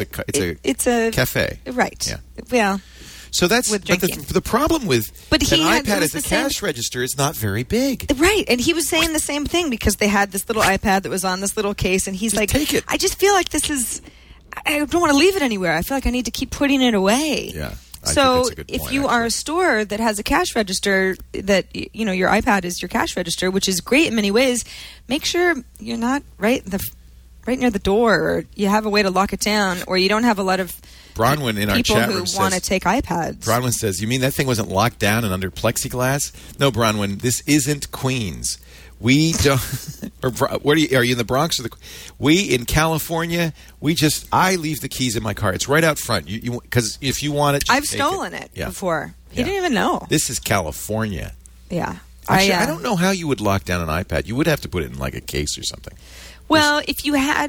a Cafe. Right. Yeah. Yeah. So that's With but drinking. the problem with But an he had- iPad it was as a the same- cash register is not very big. Right, and he was saying the same thing because they had this little iPad that was on this little case, and he's Just like, take it. I just feel like this is, I don't want to leave it anywhere. I feel like I need to keep putting it away. Yeah. I think So that's a good if point, you are actually. a store that has a cash register that, you know, your iPad is your cash register, which is great in many ways, make sure you're not right near the door, or you have a way to lock it down, or you don't have a lot of Bronwyn in our people chat who room want to says, take iPads. Bronwyn says, you mean that thing wasn't locked down and under plexiglass? No, Bronwyn, this isn't Queens. We don't. Are you in the Bronx or we in California? I leave the keys in my car. It's right out front. Because if you want it, just I've take stolen it Yeah. before. He Yeah. didn't even know. This is California. Yeah. Actually, I don't know how you would lock down an iPad. You would have to put it in like a case or something. Well, if you had,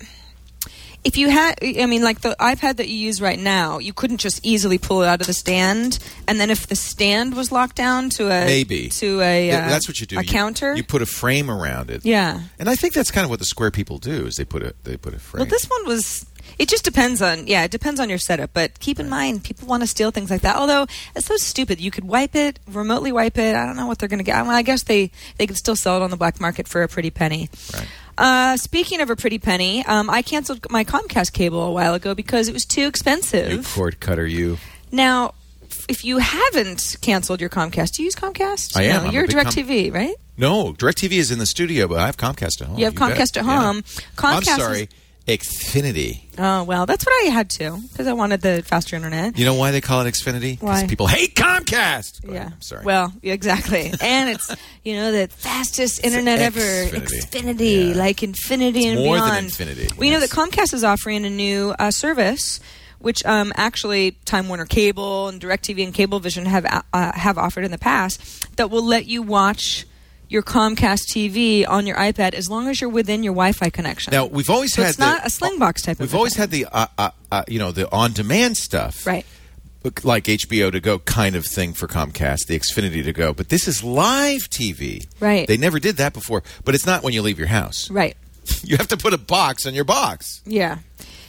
I mean, like the iPad that you use right now, you couldn't just easily pull it out of the stand. And then if the stand was locked down to That's what you do. a counter. You put a frame around it. Yeah. And I think that's kind of what the Square people do. Is they put a frame. Well, this one was. It just depends on your setup. But keep in mind, people want to steal things like that. Although it's so stupid. You could remotely wipe it. I don't know what they're going to get. Well, I guess they could still sell it on the black market for a pretty penny. Right. Speaking of a pretty penny, I canceled my Comcast cable a while ago because it was too expensive. You cord cutter, you. Now, if you haven't canceled your Comcast, do you use Comcast? I am. No, I'm you're a big DirecTV, right? No, DirecTV is in the studio, but I have Comcast at home. You have Comcast at home. Yeah. Comcast I'm sorry, Xfinity. Oh, well, that's what I had to because I wanted the faster internet. You know why they call it Xfinity? Why? Because people hate Comcast. Go Yeah. ahead. I'm sorry. Well, exactly. And it's, the fastest internet ever. Xfinity. Yeah. Like infinity and more beyond. than infinity. Well, you know yes. that Comcast is offering a new service, which actually Time Warner Cable and DirecTV and Cablevision have offered in the past, that will let you watch your Comcast TV on your iPad as long as you're within your Wi-Fi connection. Now we've always so had it's not a Slingbox type of. We've always had the the on-demand stuff, right? Like HBO to go kind of thing for Comcast, the Xfinity to go. But this is live TV, right? They never did that before. But it's not when you leave your house, right? You have to put a box on your box. Yeah.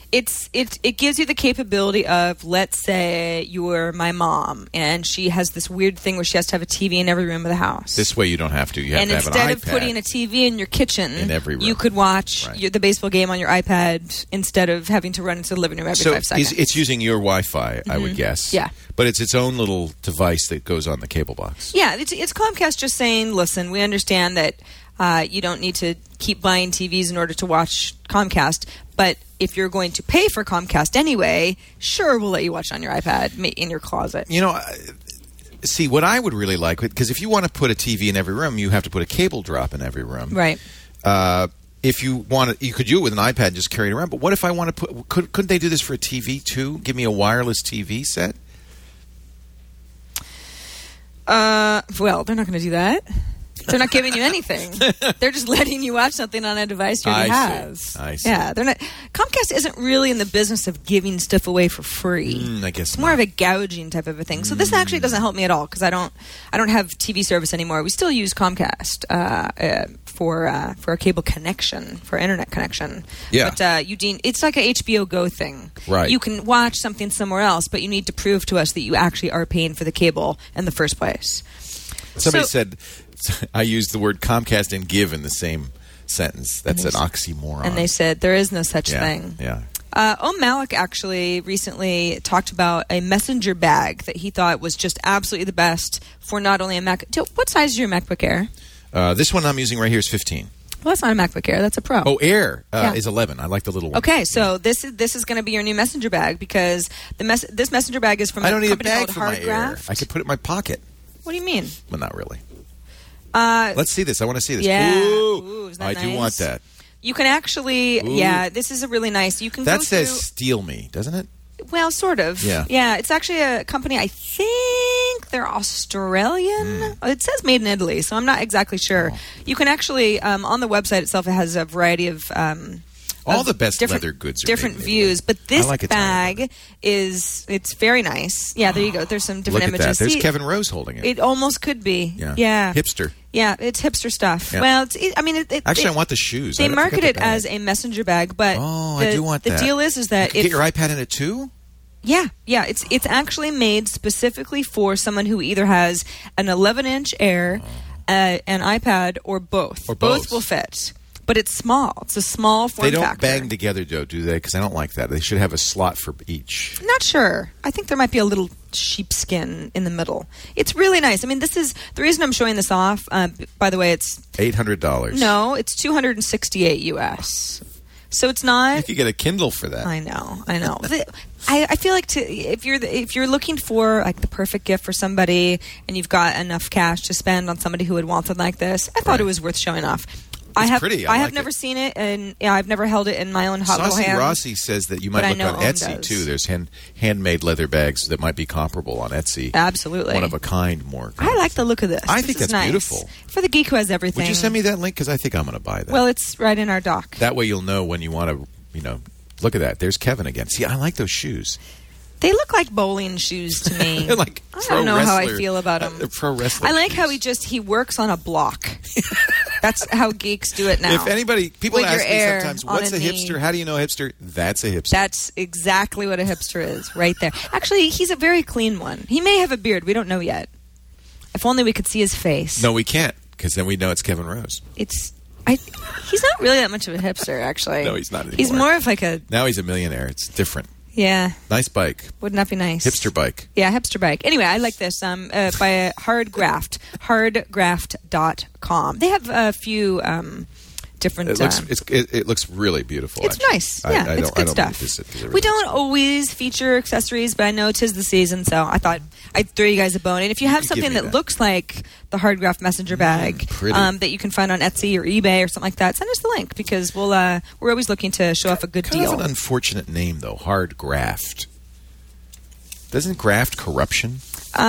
It gives you the capability of, let's say you're my mom and she has this weird thing where she has to have a TV in every room of the house. This way you don't have to. You have and to have an instead iPad of putting a TV in your kitchen, in every room, you could watch right. the baseball game on your iPad instead of having to run into the living room every 5 seconds. It's using your Wi-Fi, I would guess. Yeah. But it's its own little device that goes on the cable box. Yeah, it's Comcast just saying, listen, we understand that you don't need to keep buying TVs in order to watch Comcast, but if you're going to pay for Comcast anyway, sure, we'll let you watch on your iPad in your closet. You know, see, what I would really like, because if you want to put a TV in every room, you have to put a cable drop in every room. Right. If you want to, you could do it with an iPad and just carry it around. But what if I want to put, couldn't they do this for a TV too? Give me a wireless TV set? Well, they're not going to do that. They're not giving you anything. They're just letting you watch something on a device you already have. I see. Yeah, they're not. Comcast isn't really in the business of giving stuff away for free. I guess it's more of a gouging type of a thing. So this actually doesn't help me at all because I don't have TV service anymore. We still use Comcast for a cable connection, for internet connection. Yeah. But Eugene, it's like a HBO Go thing. Right. You can watch something somewhere else, but you need to prove to us that you actually are paying for the cable in the first place. Somebody said, I used the word Comcast and give in the same sentence. That's an oxymoron. And they said there is no such thing. Yeah. Malik actually recently talked about a messenger bag that he thought was just absolutely the best for not only a Mac. What size is your MacBook Air? This one I'm using right here is 15. Well, that's not a MacBook Air. That's a Pro. Oh, Air is 11. I like the little one. Okay, so this is going to be your new messenger bag because this messenger bag is from I don't a need a company bag called for my Air. Hardgraft. I could put it in my pocket. What do you mean? Well, not really. Let's see this. I want to see this. Yeah. Ooh, isn't that I nice? do want that. You can actually, this is a really nice. You can that go says through, "Steal Me," doesn't it? Well, sort of. Yeah. It's actually a company. I think they're Australian. It says made in Italy, so I'm not exactly sure. You can actually on the website itself. It has a variety of. All the best leather goods are different made in views, Italy. but this I like Italian bag it's very nice. Yeah, there you go. There's some different Look at images. that. There's See, Kevin Rose holding it. It almost could be. Yeah. Hipster. Yeah, it's hipster stuff. Yeah. Well, Actually, I want the shoes. They I forgot market the it bag. as a messenger bag, but I do want that. The deal is that you can get your iPad in it too. Yeah. It's actually made specifically for someone who either has an 11-inch Air, an iPad, or both. Or both. Will fit. But it's small. It's a small form They don't factor. bang together, Joe, do they? Because I don't like that. They should have a slot for each. Not sure. I think there might be a little sheepskin in the middle. It's really nice. I mean, this is the reason I'm showing this off. By the way, it's $800. No, it's $268 US. So it's not. You could get a Kindle for that. I know. I feel like if you're looking for like the perfect gift for somebody and you've got enough cash to spend on somebody who would want something like this, I thought it was worth showing off. It's pretty. I have like never it. seen it, and I've never held it in my own hot little Saucy hands. Rossi says that you might but I look know on Owen Etsy does. too. There's handmade leather bags that might be comparable on Etsy. Absolutely. One of a kind, more. I like the look of this. I This think is that's nice. beautiful. For the geek who has everything. Would you send me that link? Because I think I'm going to buy that. Well, it's right in our doc. That way you'll know when you want to, look at that. There's Kevin again. See, I like those shoes. They look like bowling shoes to me. They're like I pro don't know how I wrestler- feel about them. They're pro wrestling I like how shoes. he works on a block. That's how geeks do it now. If anybody, people With your ask me Air sometimes, on what's a a knee. hipster? How do you know a hipster? That's a hipster. That's exactly what a hipster is, right there. Actually, he's a very clean one. He may have a beard. We don't know yet. If only we could see his face. No, we can't, because then we know it's Kevin Rose. He's not really that much of a hipster, actually. No, he's not anymore. He's more of like a, Now he's a millionaire. It's different. yeah, Nice bike. wouldn't that be nice? Hipster bike. Yeah, hipster bike. Anyway, I like this by Hardgraft, hardgraft.com. They have a few different... It looks really beautiful. It's actually. nice. Yeah, I it's don't- good I don't stuff. need to sit there. We don't always feature accessories, but I know 'tis the season, so I thought I'd throw you guys a bone. And if you have You could give something me that that. looks like the Hardgraft messenger bag pretty. that you can find on Etsy or eBay or something like that, send us the link because we're always looking to show off a good Kind deal. of an unfortunate name, though. Hard graft. Doesn't graft corruption?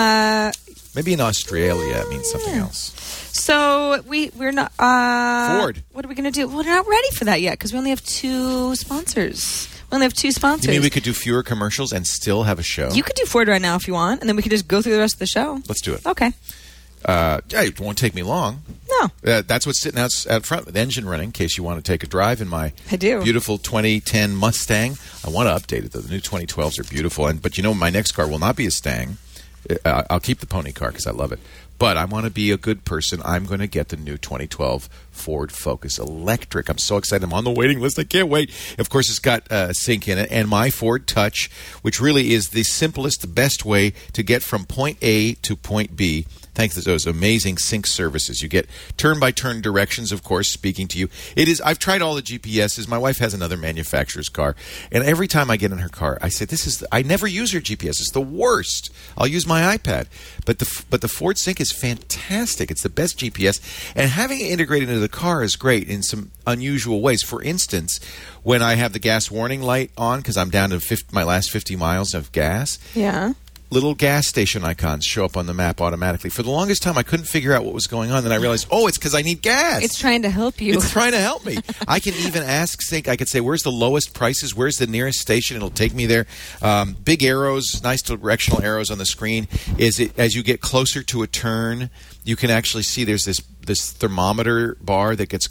Maybe in Australia it means something else. So we're not Ford. What are we going to do? We're not ready for that yet because we only have two sponsors. We only have two sponsors. You mean we could do fewer commercials and still have a show? You could do Ford right now if you want, and then we could just go through the rest of the show. Let's do it. Okay. It won't take me long. No, Oh. That's what's sitting out front with the engine running in case you want to take a drive in my beautiful 2010 Mustang. I want to update it, though. The new 2012s are beautiful. But my next car will not be a Stang. I'll keep the pony car because I love it. But I want to be a good person. I'm going to get the new 2012 Ford Focus Electric. I'm so excited. I'm on the waiting list. I can't wait. Of course, it's got Sync in it. And My Ford Touch, which really is the simplest, the best way to get from point A to point B. Thanks to those amazing Sync services. You get turn-by-turn directions, of course, speaking to you. I've tried all the GPSs. My wife has another manufacturer's car. And every time I get in her car, I say, I never use her GPS. It's the worst. I'll use my iPad. But the Ford Sync is fantastic. It's the best GPS. And having it integrated into the car is great in some unusual ways. For instance, when I have the gas warning light on, because I'm down to my last 50 miles of gas. Yeah. Little gas station icons show up on the map automatically. For the longest time, I couldn't figure out what was going on. Then I realized, it's because I need gas. It's trying to help you. It's trying to help me. I can even ask Sync. I could say, where's the lowest prices? Where's the nearest station? It'll take me there. Big arrows, nice directional arrows on the screen. As you get closer to a turn, you can actually see there's this thermometer bar that gets...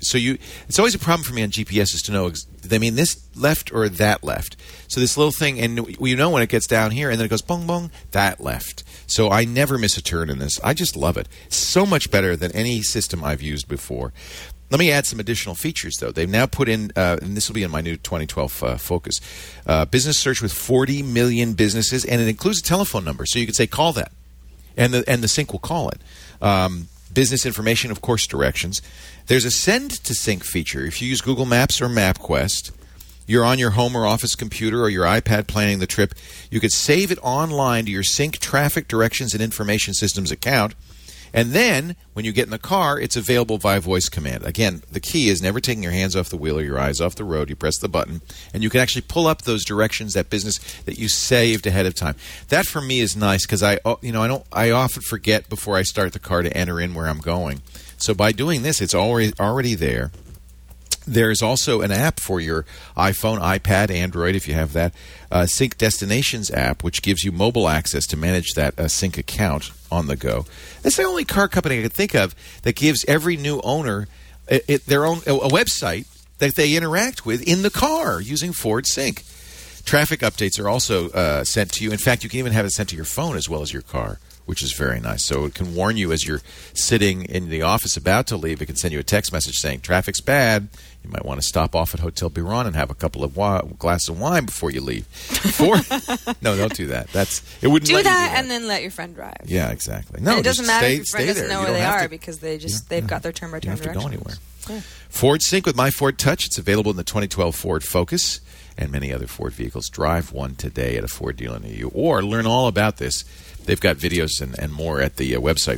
It's always a problem for me on GPS is to know, do they mean this left or that left? So this little thing, and when it gets down here, and then it goes bong bong, that left. So I never miss a turn in this. I just love it. So much better than any system I've used before. Let me add some additional features, though. They've now put in, and this will be in my new 2012 Focus, business search with 40 million businesses, and it includes a telephone number. So you can say, call that, and the Sync will call it. Business information, of course, directions. There's a send to Sync feature. If you use Google Maps or MapQuest, you're on your home or office computer or your iPad planning the trip, you could save it online to your Sync traffic directions and information systems account. And then, when you get in the car, it's available via voice command. Again, the key is never taking your hands off the wheel or your eyes off the road. You press the button, and you can actually pull up those directions, that business that you saved ahead of time. That, for me, is nice because I often forget before I start the car to enter in where I'm going. So by doing this, it's already there. There's also an app for your iPhone, iPad, Android, if you have that. Sync Destinations app, which gives you mobile access to manage that Sync account on the go. That's the only car company I could think of that gives every new owner their own a website that they interact with in the car using Ford Sync. Traffic updates are also sent to you. In fact, you can even have it sent to your phone as well as your car, which is very nice. So it can warn you as you're sitting in the office about to leave. It can send you a text message saying, traffic's bad. You might want to stop off at Hotel Biron and have a couple of glasses of wine before you leave. No, don't do that. It wouldn't do let that, you do that and then let your friend drive. Yeah, exactly. No, and it doesn't matter if your stay friend doesn't there. know where they are because they've got their turn-by-turn directions. You don't have to directions. go anywhere. Yeah. Ford Sync with My Ford Touch. It's available in the 2012 Ford Focus and many other Ford vehicles. Drive one today at a Ford dealer near you, or learn all about this. They've got videos and more at the website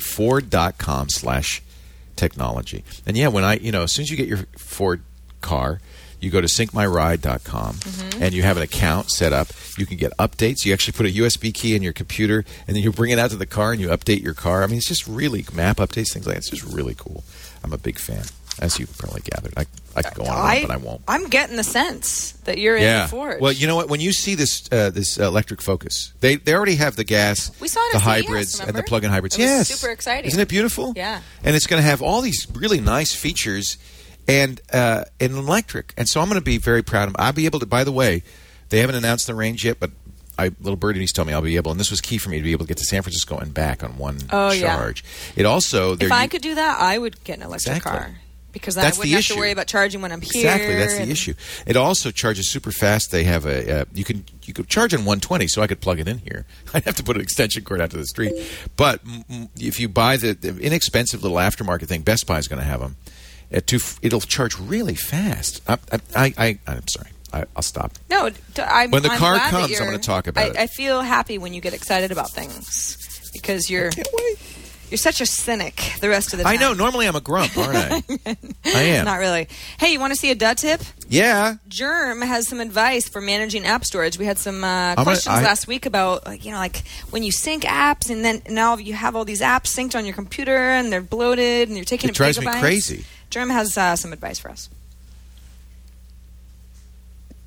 Ford.com/technology. And yeah, as soon as you get your Ford car, you go to syncmyride.com and you have an account set up. You can get updates. You actually put a USB key in your computer, and then you bring it out to the car and you update your car. I mean, it's just really map updates, things like that. It's just really cool. I'm a big fan, as you probably gathered. I could go on, but I won't. I'm getting the sense that you're in Ford. Well, you know what? When you see this electric Focus, they already have the gas, we saw it the at hybrids, CES, and the plug-in hybrids. It was super exciting. Isn't it beautiful? Yeah. And it's going to have all these really nice features and electric. And so I'm going to be very proud of them. I'll be able to, by the way, they haven't announced the range yet, but little birdies told me I'll be able, and this was key for me to be able to get to San Francisco and back on one charge. Yeah. It also, if I could do that, I would get an electric car. Because I wouldn't have to worry about charging when I'm here. Exactly, that's the issue. It also charges super fast. They have you could charge on 120, so I could plug it in here. I'd have to put an extension cord out to the street. But if you buy the inexpensive little aftermarket thing, Best Buy is going to have them. It'll charge really fast. I'm sorry. I'll stop. No, when the car comes, I'm going to talk about it. I feel happy when you get excited about things because you're. I can't wait. You're such a cynic the rest of the time. I know. Normally I'm a grump, aren't I? I am. Not really. Hey, you want to see a dud tip? Yeah. Germ has some advice for managing app storage. We had some questions last week about, like when you sync apps and then now you have all these apps synced on your computer and they're bloated and you're taking up gigabytes. It drives me crazy. Germ has some advice for us.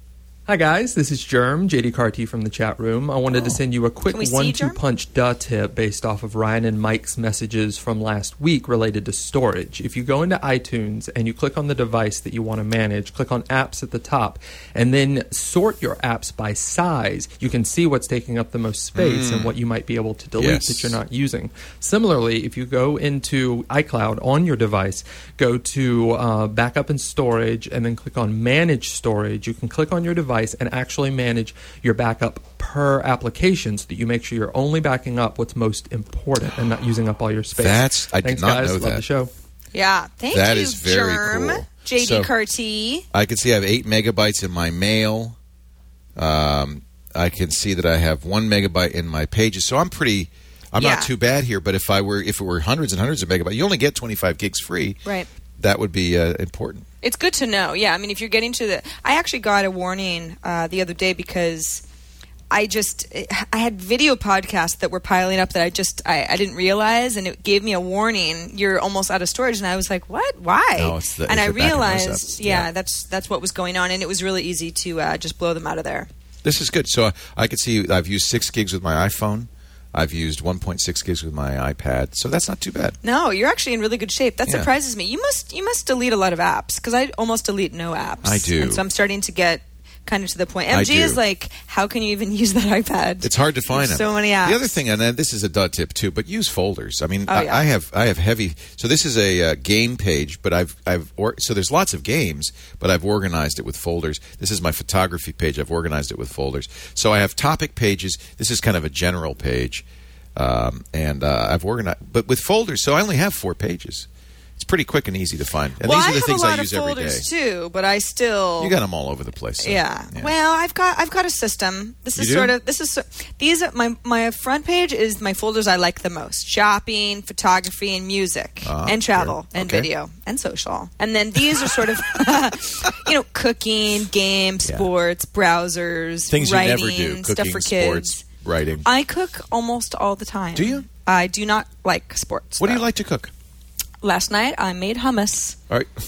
Hi guys, this is Germ, JD Carty from the chat room. I wanted to send you a quick Can we see 1-2 Germ? punch duh tip based off of Ryan and Mike's messages from last week related to storage. If you go into iTunes and you click on the device that you want to manage, click on apps at the top, and then sort your apps by size, you can see what's taking up the most space and what you might be able to delete that you're not using. Similarly, if you go into iCloud on your device, go to backup and storage, and then click on manage storage, you can click on your device and actually manage your backup per application so that you make sure you're only backing up what's most important and not using up all your space. I Thanks, did not guys. know Love that. the show. Yeah, thank That you, is very Germ. cool. JD So- Carty. I can see I have 8 megabytes in my mail. I can see that I have 1 megabyte in my pages. So I'm not too bad here. But if it were hundreds and hundreds of megabytes, you only get 25 gigs free. Right. That would be important. It's good to know. Yeah, I mean, if you're getting to the... I actually got a warning the other day because I had video podcasts that were piling up that I didn't realize, and it gave me a warning. You're almost out of storage, and I was like, "What? Why?" No, it's the and I backup goes realized, up. Yeah. that's what was going on, and it was really easy to just blow them out of there. This is good. So I can see I've used 6 gigs with my iPhone. I've used 1.6 gigs with my iPad. So that's not too bad. No, you're actually in really good shape. That Yeah. surprises me. You must delete a lot of apps because I almost delete no apps. I do. And so I'm starting to get kind of to the point. I MG do. is like, how can you even use that iPad? It's hard to find There's them. so many apps. The other thing, and then this is a dud tip too, but use folders. I mean, Oh, yeah. I have heavy. So this is a game page, but so there's lots of games, but I've organized it with folders. This is my photography page. I've organized it with folders. So I have topic pages. This is kind of a general page, and I've organized, but with folders. So I only have 4 pages. It's pretty quick and easy to find. And well, these are the things I I have a use lot every of day. folders too, but I still You got them all over the place. So, yeah. Well, I've got a system. This is You do? these are my front page is my folders I like the most: shopping, photography, and music, and travel, sure. and Okay. video, and social. And then these are sort of cooking, games, Yeah. sports, browsers, Things writing, you never do: stuff cooking, for kids. sports, writing. I cook almost all the time. Do you? I do not like sports. What do you though. like to cook? Last night I made hummus. All right.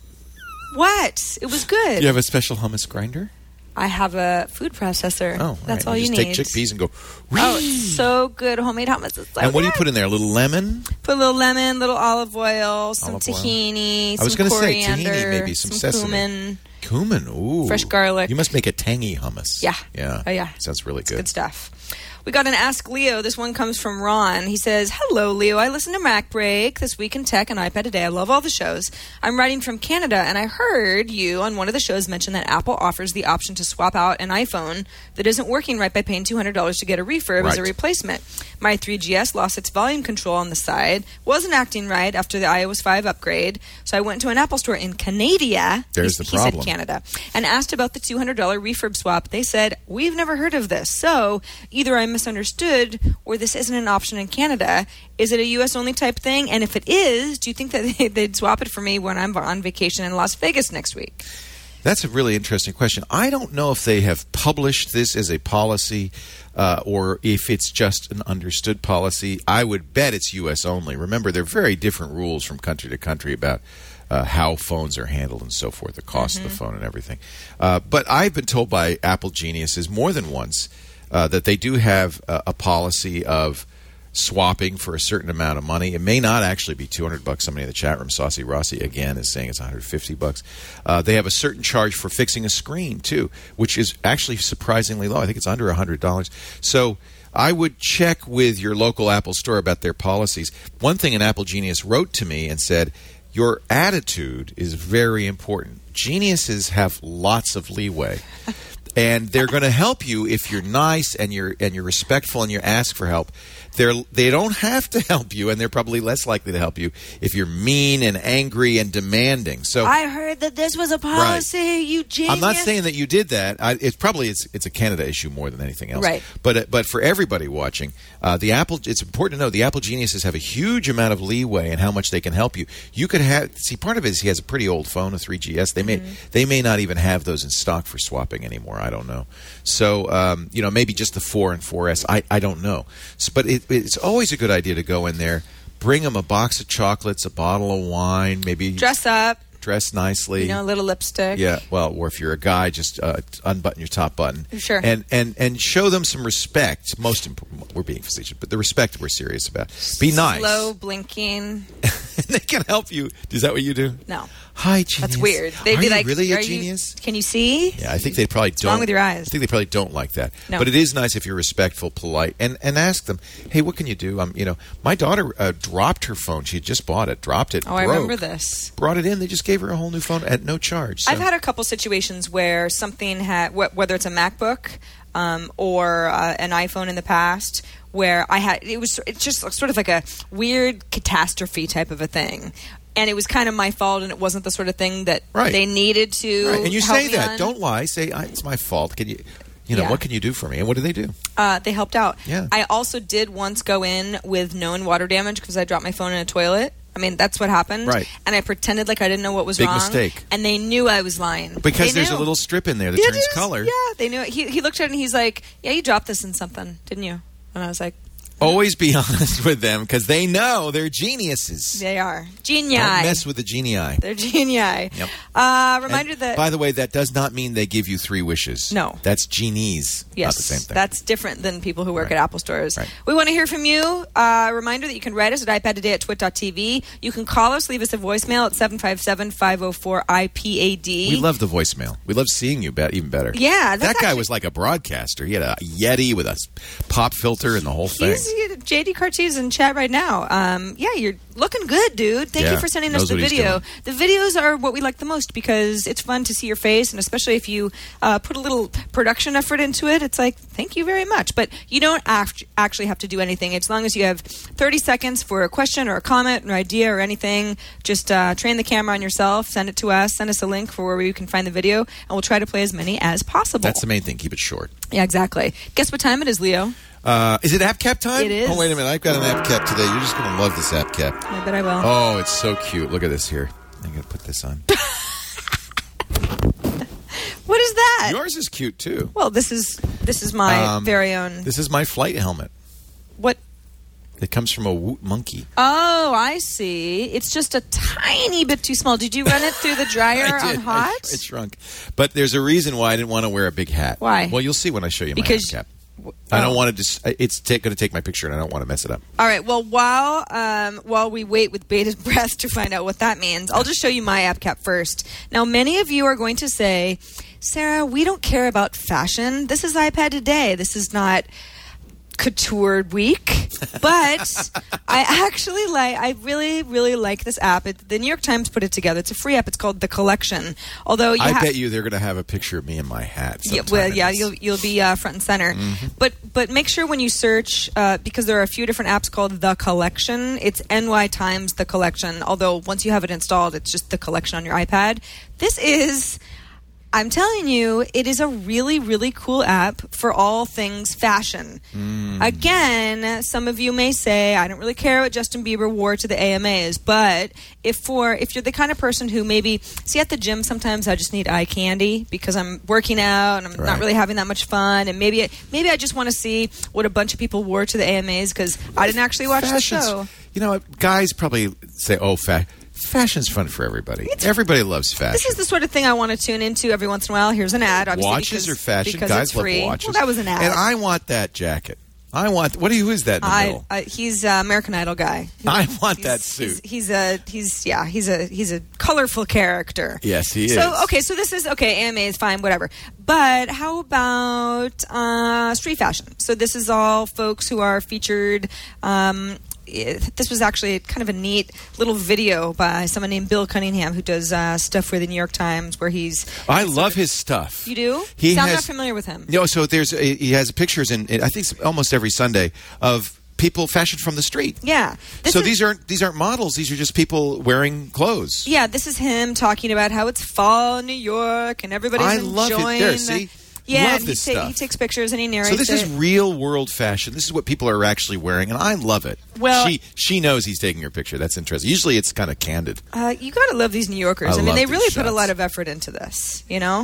What? It was good. Do you have a special hummus grinder? I have a food processor. Oh, That's right. all you just need. take chickpeas and go. Oh, it's so good. Homemade hummus. It's so And what do you good. put in there? A little lemon? Put a little lemon, little olive oil, some Olive oil. tahini, I was some going to say coriander, tahini, maybe some sesame. cumin. Cumin, ooh. Fresh garlic. You must make a tangy hummus. Yeah. Yeah. Oh, yeah. Sounds really It's good. good stuff. We got an Ask Leo. This one comes from Ron. He says, "Hello, Leo. I listen to Mac Break, This Week in Tech, and iPad Today. I love all the shows. I'm writing from Canada, and I heard you on one of the shows mention that Apple offers the option to swap out an iPhone that isn't working right by paying $200 to get a refurb as a Right. replacement. My 3GS lost its volume control on the side, wasn't acting right after the iOS 5 upgrade, so I went to an Apple store in Canada." There's the He problem. said Canada, and asked about the $200 refurb swap. They said, "We've never heard of this, so either I misunderstood or this isn't an option in Canada. Is it a U.S. only type thing? And if it is, do you think that they'd swap it for me when I'm on vacation in Las Vegas next week?" That's a really interesting question. I don't know if they have published this as a policy or if it's just an understood policy. I would bet it's U.S. only. Remember, there are very different rules from country to country about how phones are handled and so forth, the cost of the phone and everything. But I've been told by Apple geniuses more than once that they do have a policy of swapping for a certain amount of money. It may not actually be $200. Somebody in the chat room, Saucy Rossi, again, is saying it's $150. They have a certain charge for fixing a screen, too, which is actually surprisingly low. I think it's under $100. So I would check with your local Apple store about their policies. One thing an Apple genius wrote to me and said, your attitude is very important. Geniuses have lots of leeway. And they're going to help you if you're nice and you're respectful and you ask for help. They don't have to help you, and they're probably less likely to help you if you're mean and angry and demanding. So I heard that this was a policy, you genius. I'm not saying that you did that. It's a Canada issue more than anything else. Right. But for everybody watching, it's important to know the Apple geniuses have a huge amount of leeway in how much they can help you. You could part of it is he has a pretty old phone, a 3GS. They may not even have those in stock for swapping anymore. I don't know. So maybe just the 4 and 4S. I don't know. But it's always a good idea to go in there, bring them a box of chocolates, a bottle of wine, maybe Dress up. dress nicely. You know, a little lipstick. Yeah, well, or if you're a guy, just unbutton your top button. Sure. And show them some respect. Most important, we're being facetious, but the respect we're serious about. Be nice. Slow blinking. They can help you. Is that what you do? No. Hi, genius. That's weird. They'd Are be you like, really a "Are you- genius? Can you see?" Yeah, I think they probably don't. What's wrong with your eyes? I think they probably don't like that. No. But it is nice if you're respectful, polite, and ask them, "Hey, what can you do?" My daughter dropped her phone. She had just bought it, dropped it. Oh, I broke. remember this. Brought it in. They just gave her a whole new phone at no charge. So. I've had a couple situations where something had, whether it's a MacBook or an iPhone in the past, where it's just sort of like a weird catastrophe type of a thing. And it was kind of my fault, and it wasn't the sort of thing that they needed to. Right. And you help say me that. on. Don't lie. Say, it's my fault. Can you Yeah. what can you do for me? And what do they do? They helped out. Yeah. I also did once go in with known water damage because I dropped my phone in a toilet. I mean, that's what happened. Right. And I pretended like I didn't know what was Big wrong. mistake. And they knew I was lying. Because They there's knew. a little strip in there that Yeah, turns color. Yeah, they knew it. He looked at it and he's like, "Yeah, you dropped this in something, didn't you?" And I was like, Always be honest with them because they know they're geniuses. "They are genii. Don't mess with the genii. They're genii." Yep. Reminder And, that. by the way, that does not mean they give you 3 wishes. No. That's genies. Yes, Not the same thing. that's different than people who work Right. at Apple stores. Right. We want to hear from you. Reminder that you can write us at iPadToday@twit.tv. You can call us, leave us a voicemail at 757-504-IPAD. We love the voicemail. We love seeing you even better. Yeah, that that's guy actually- was like a broadcaster. He had a Yeti with a pop filter and the whole thing. He's JD Cartier's in chat right now. Yeah, you're looking good, dude. Thank Yeah, you for sending us knows the what he's video. doing. The videos are what we like the most because it's fun to see your face, and especially if you put a little production effort into it, it's like, thank you very much. But you don't actually have to do anything. As long as you have 30 seconds for a question or a comment or idea or anything, just train the camera on yourself, send it to us, send us a link for where you can find the video, and we'll try to play as many as possible. That's the main thing. Keep it short. Yeah, exactly. Guess what time it is, Leo? Is it app cap time? It is. Oh, wait a minute. I've got an app cap today. You're just going to love this app cap. I bet I will. Oh, it's so cute. Look at this here. I'm going to put this on. What is that? Yours is cute, too. Well, this is my very own. This is my flight helmet. What? It comes from a Woot monkey. Oh, I see. It's just a tiny bit too small. Did you run it through the dryer I did. on hot? It shrunk. But there's a reason why I didn't want to wear a big hat. Why? Well, you'll see when I show you my Because- hat cap. I don't want to just... It's going to take my picture, and I don't want to mess it up. All right. Well, while we wait with bated breath to find out what that means, I'll just show you my app cap first. Now, many of you are going to say, Sarah, we don't care about fashion. This is iPad Today. This is not Couture Week. But I really, really like this app. The New York Times put it together. It's a free app. It's called The Collection. Although I bet you they're going to have a picture of me in my hat. Yeah, sometime well, in yeah, this. you'll be front and center. But make sure when you search, because there are a few different apps called The Collection. It's NY Times The Collection. Although once you have it installed, it's just The Collection on your iPad. This is, I'm telling you, it is a really, really cool app for all things fashion. Again, some of you may say, I don't really care what Justin Bieber wore to the AMAs, but if you're the kind of person who maybe, see at the gym sometimes I just need eye candy because I'm working out and I'm Right. not really having that much fun, and maybe I just want to see what a bunch of people wore to the AMAs because I didn't actually watch the Fashion's- show. You know what? Guys probably say, fashion's fun for everybody. Everybody loves fashion. This is the sort of thing I want to tune into every once in a while. Here's an ad. Obviously, Watches are fashion. because Guys it's love free. watches. Well, that was an ad. And I want that jacket. Who is that in the middle? He's an American Idol guy. I want He's- that suit. He's a colorful character. Yes, he is. So this is AMA is fine, whatever. But how about street fashion? So this is all folks who are featured. This was actually kind of a neat little video by someone named Bill Cunningham who does stuff for the New York Times where he's... I love his stuff. You do? He I'm has- not familiar with him. No, so he has pictures in I think it's almost every Sunday of people fashioned from the street. Yeah. These aren't models. These are just people wearing clothes. Yeah, this is him talking about how it's fall in New York and everybody's I enjoying... love it. There, see? Yeah, Love and this stuff. he takes pictures and he narrates So this it. is real world fashion. This is what people are actually wearing, and I love it. Well- she knows he's taking her picture. That's interesting. Usually it's kind of candid. You got to love these New Yorkers. I I mean, love they these really put a shots. lot of effort into this, you know?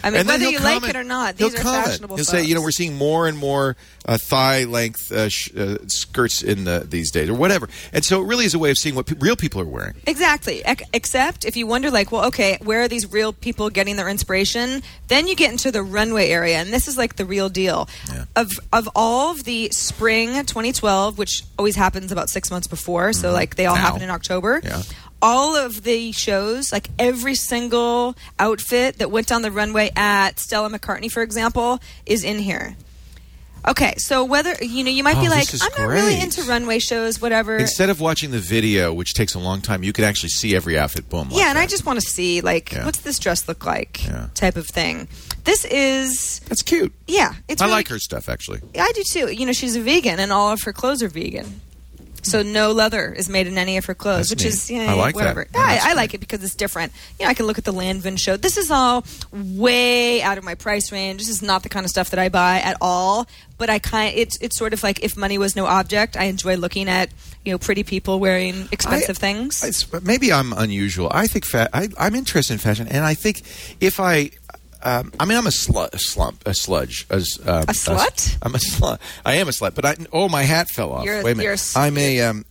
I mean, And then whether he'll you like comment. it or not, He'll these are comment. fashionable He'll photos. say, we're seeing more and more thigh-length skirts in these days, or whatever. And so it really is a way of seeing what real people are wearing. Exactly. Except if you wonder, like, well, okay, where are these real people getting their inspiration? Then you get into the runway area, and this is like the real deal. Yeah. Of all of the spring 2012, which always happens about 6 months before, so like they all Now. happen in October. Yeah. All of the shows, like every single outfit that went down the runway at Stella McCartney, for example, is in here. Okay, so whether, you might be like, this is I'm not really great. into runway shows, whatever. Instead of watching the video, which takes a long time, you can actually see every outfit. Boom. Like Yeah, and I that. just want to see, like, Yeah. what's this dress look like Yeah. type of thing. This is, That's cute. yeah. It's I really, like her stuff, actually. I do too. She's a vegan, and all of her clothes are vegan. So no leather is made in any of her clothes, That's which neat. is I like that. whatever. Yeah, Yeah, that's I great. like it because it's different. I can look at the Lanvin show. This is all way out of my price range. This is not the kind of stuff that I buy at all. But it's sort of like if money was no object. I enjoy looking at pretty people wearing expensive things. Maybe I'm unusual. I think I'm interested in fashion, and I think if I'm a sludge. A slut? I'm a slut. I am a slut, but my hat fell off. You're a- Wait a minute. you're a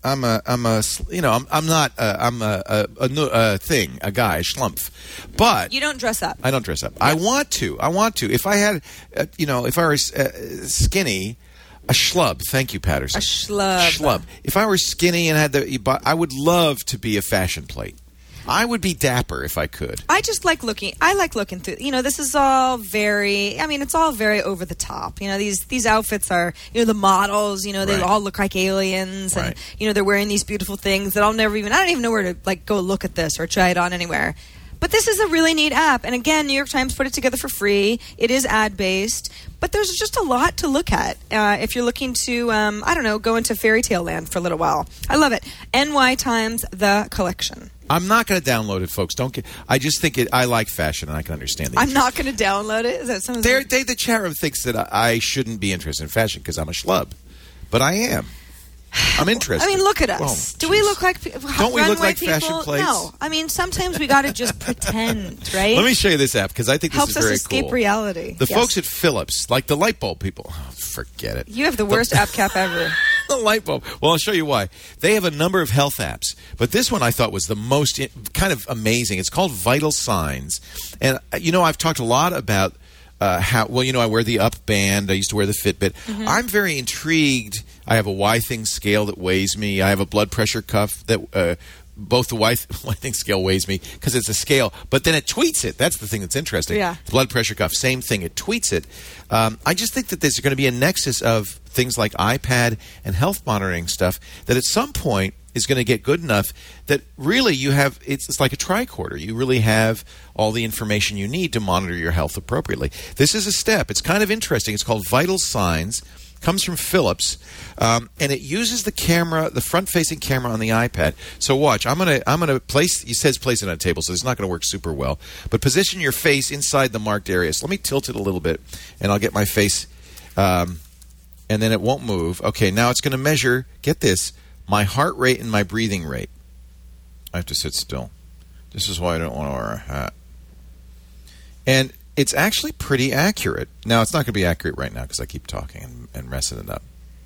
I'm not a thing, a guy, a schlumpf. But You don't dress up. I don't dress up. I want to. If I had, if I were skinny, a schlub. Thank you, Patterson. A schlub. Schlub. If I were skinny and had I would love to be a fashion plate. I would be dapper if I could. I just like looking. I like looking through. This is all very. I mean, it's all very over the top. These outfits are. The models. They Right. all look like aliens, Right. and they're wearing these beautiful things that I don't even know where to go look at this or try it on anywhere. But this is a really neat app, and again, New York Times put it together for free. It is ad based, but there's just a lot to look at if you're looking to. Go into fairy tale land for a little while. I love it. NY Times The Collection. I'm not going to download it, folks. Don't get. I just think I like fashion, and I can understand it. I'm not going to download it. Is that something? The chat room thinks that I shouldn't be interested in fashion because I'm a schlub, but I am. I'm interested. I mean, look at us. Oh, Do we jeez. look like Don't we look runway like people? fashion plates? No. I mean, sometimes we got to just pretend, right? Let me show you this app because I think this Helps is us very escape cool. reality. The Yes. folks at Philips, like the light bulb people, forget it. You have the worst app cap ever. The light bulb. Well, I'll show you why. They have a number of health apps, but this one I thought was the most kind of amazing. It's called Vital Signs, and I've talked a lot about I wear the Up Band. I used to wear the Fitbit. Mm-hmm. I'm very intrigued. I have a Y-Thing scale that weighs me. I have a blood pressure cuff that both the Y-Thing scale weighs me because it's a scale, but then it tweets it. That's the thing that's interesting. Yeah. Blood pressure cuff, same thing. It tweets it. I just think that there's going to be a nexus of things like iPad and health monitoring stuff that at some point is going to get good enough that really you have it's like a tricorder. You really have all the information you need to monitor your health appropriately. This is a step. It's kind of interesting. It's called Vital Signs. Comes from Philips, and it uses the camera, the front-facing camera on the iPad. So watch. I'm gonna place. He says place it on a table, so it's not going to work super well. But position your face inside the marked area. So let me tilt it a little bit, and I'll get my face, and then it won't move. Okay, now it's going to measure. Get this: my heart rate and my breathing rate. I have to sit still. This is why I don't want to wear a hat. And it's actually pretty accurate. Now, it's not going to be accurate right now because I keep talking and messing it up.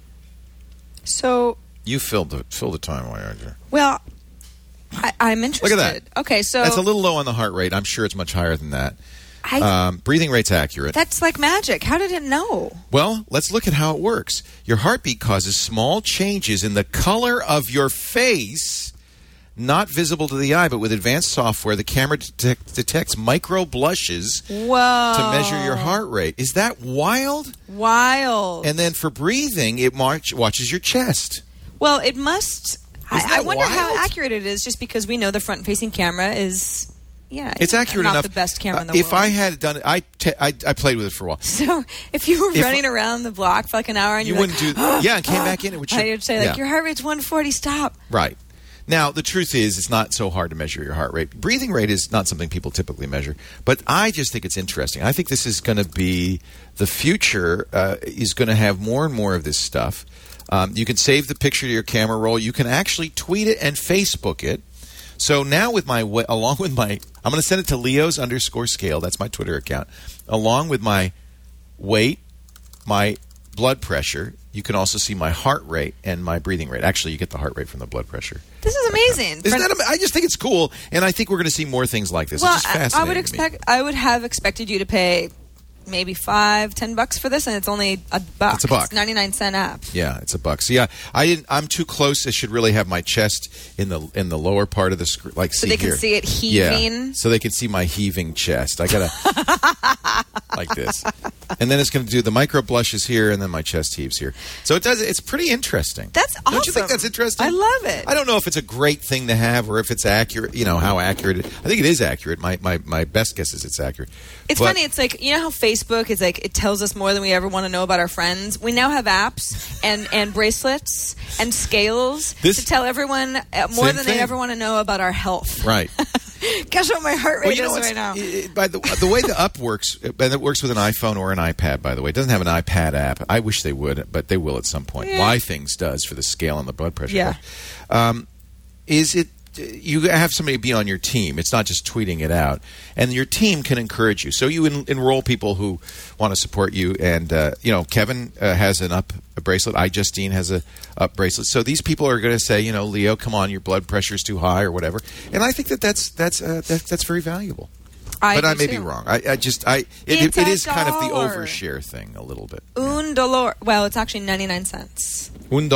So You filled the time away, aren't you? well, I'm interested. Look at that. Okay, so That's a little low on the heart rate. I'm sure it's much higher than that. I Breathing rate's accurate. That's like magic. How did it know? Well, let's look at how it works. Your heartbeat causes small changes in the color of your face, not visible to the eye, but with advanced software, the camera detects micro blushes Whoa. to measure your heart rate. Is that wild? Wild. And then for breathing, it watches your chest. Well, it must. Isn't I that wonder how wild? accurate it is, just because we know the front-facing camera is. Yeah, It's accurate not enough. the best camera in the if world. I had done it, I played with it for a while. So if you were If- running around the block for like an hour and You you're wouldn't like, do yeah, and came back in. It would show, I'd say like yeah. your heart rate's 140. Stop. Right. Now, the truth is, it's not so hard to measure your heart rate. Breathing rate is not something people typically measure, but I just think it's interesting. I think this is going to be the future. Is going to have more and more of this stuff. You can save the picture to your camera roll. You can actually tweet it and Facebook it. So now, along with my I'm going to send it to Leo's_scale. That's my Twitter account. Along with my weight, my blood pressure. You can also see my heart rate and my breathing rate. Actually, you get the heart rate from the blood pressure. This is amazing. I just think it's cool, and I think we're going to see more things like this. Well, it's just fascinating. I would have expected you to pay maybe $5-10 for this, and it's only $1. It's $1. It's 99-cent app. Yeah, it's $1. So yeah, I'm too close. I should really have my chest in the lower part of the screen, like so they can see it heaving. Yeah, so they can see my heaving chest. I gotta like this, and then it's going to do the micro blushes here, and then my chest heaves here. So it does. It's pretty interesting. That's awesome. Don't you think that's interesting? I love it. I don't know if it's a great thing to have or if it's accurate. You know how accurate. I think it is accurate. My best guess is it's accurate. It's funny. It's like, you know how Facebook is like, it tells us more than we ever want to know about our friends. We now have apps and bracelets and scales to tell everyone more than they ever want to know about our health. Right. Guess what my heart rate is right now. By the way the Up works, and it works with an iPhone or an iPad, by the way. It doesn't have an iPad app. I wish they would, but they will at some point. Yeah. Why Things does for the scale and the blood pressure. Yeah. Is it... You have somebody be on your team. It's not just tweeting it out. And your team can encourage you. So you enroll people who want to support you. And, Kevin has an Up bracelet. iJustine has a Up bracelet. So these people are going to say, Leo, come on, your blood pressure's too high or whatever. And I think that's very valuable. But I may be wrong. It is kind of the overshare thing a little bit. $1. Well, it's actually 99 cents. $1.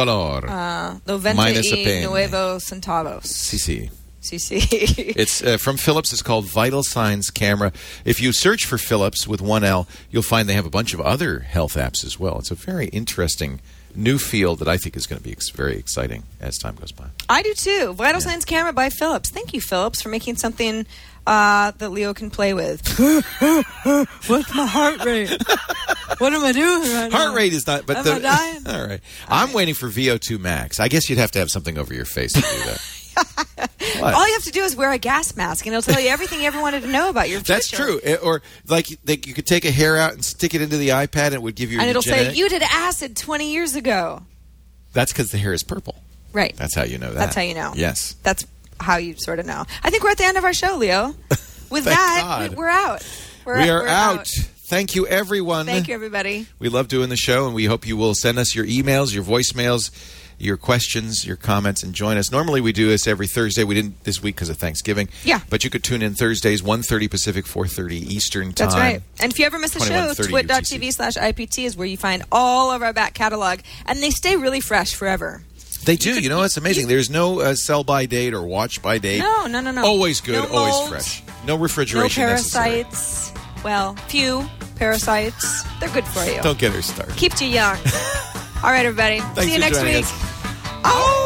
99 centavos. CC. CC. It's from Philips. It's called Vital Signs Camera. If you search for Philips with one L, you'll find they have a bunch of other health apps as well. It's a very interesting new field that I think is going to be very exciting as time goes by. I do too. Vital Signs Camera by Philips. Thank you, Philips, for making something that Leo can play with. What's my heart rate? What am I doing right now? Heart rate is not... But am I dying? All right. I'm waiting for VO2 Max. I guess you'd have to have something over your face to do that. All you have to do is wear a gas mask, and it'll tell you everything you ever wanted to know about your future. That's true. Or you could take a hair out and stick it into the iPad, and it would give you. And it'll say you did acid 20 years ago. That's because the hair is purple. Right. That's how you know that. That's how you know. Yes. That's how you sort of know. I think we're at the end of our show, Leo. With that, we're out. We are out. Thank you, everyone. Thank you, everybody. We love doing the show, and we hope you will send us your emails, your voicemails, your questions, your comments, and join us. Normally, we do this every Thursday. We didn't this week because of Thanksgiving. Yeah. But you could tune in Thursdays, 1:30 Pacific, 4:30 Eastern Time. That's right. And if you ever miss the show, twit.tv/IPT is where you find all of our back catalog. And they stay really fresh forever. They do. You know, it's amazing. There's no sell-by date or watch-by date. No. Always good, no always mold, fresh. No refrigeration no parasites. necessary. Well, few parasites. They're good for you. Don't get her started. Keeps you young. All right, everybody. Thanks See you for next joining week. us. Oh!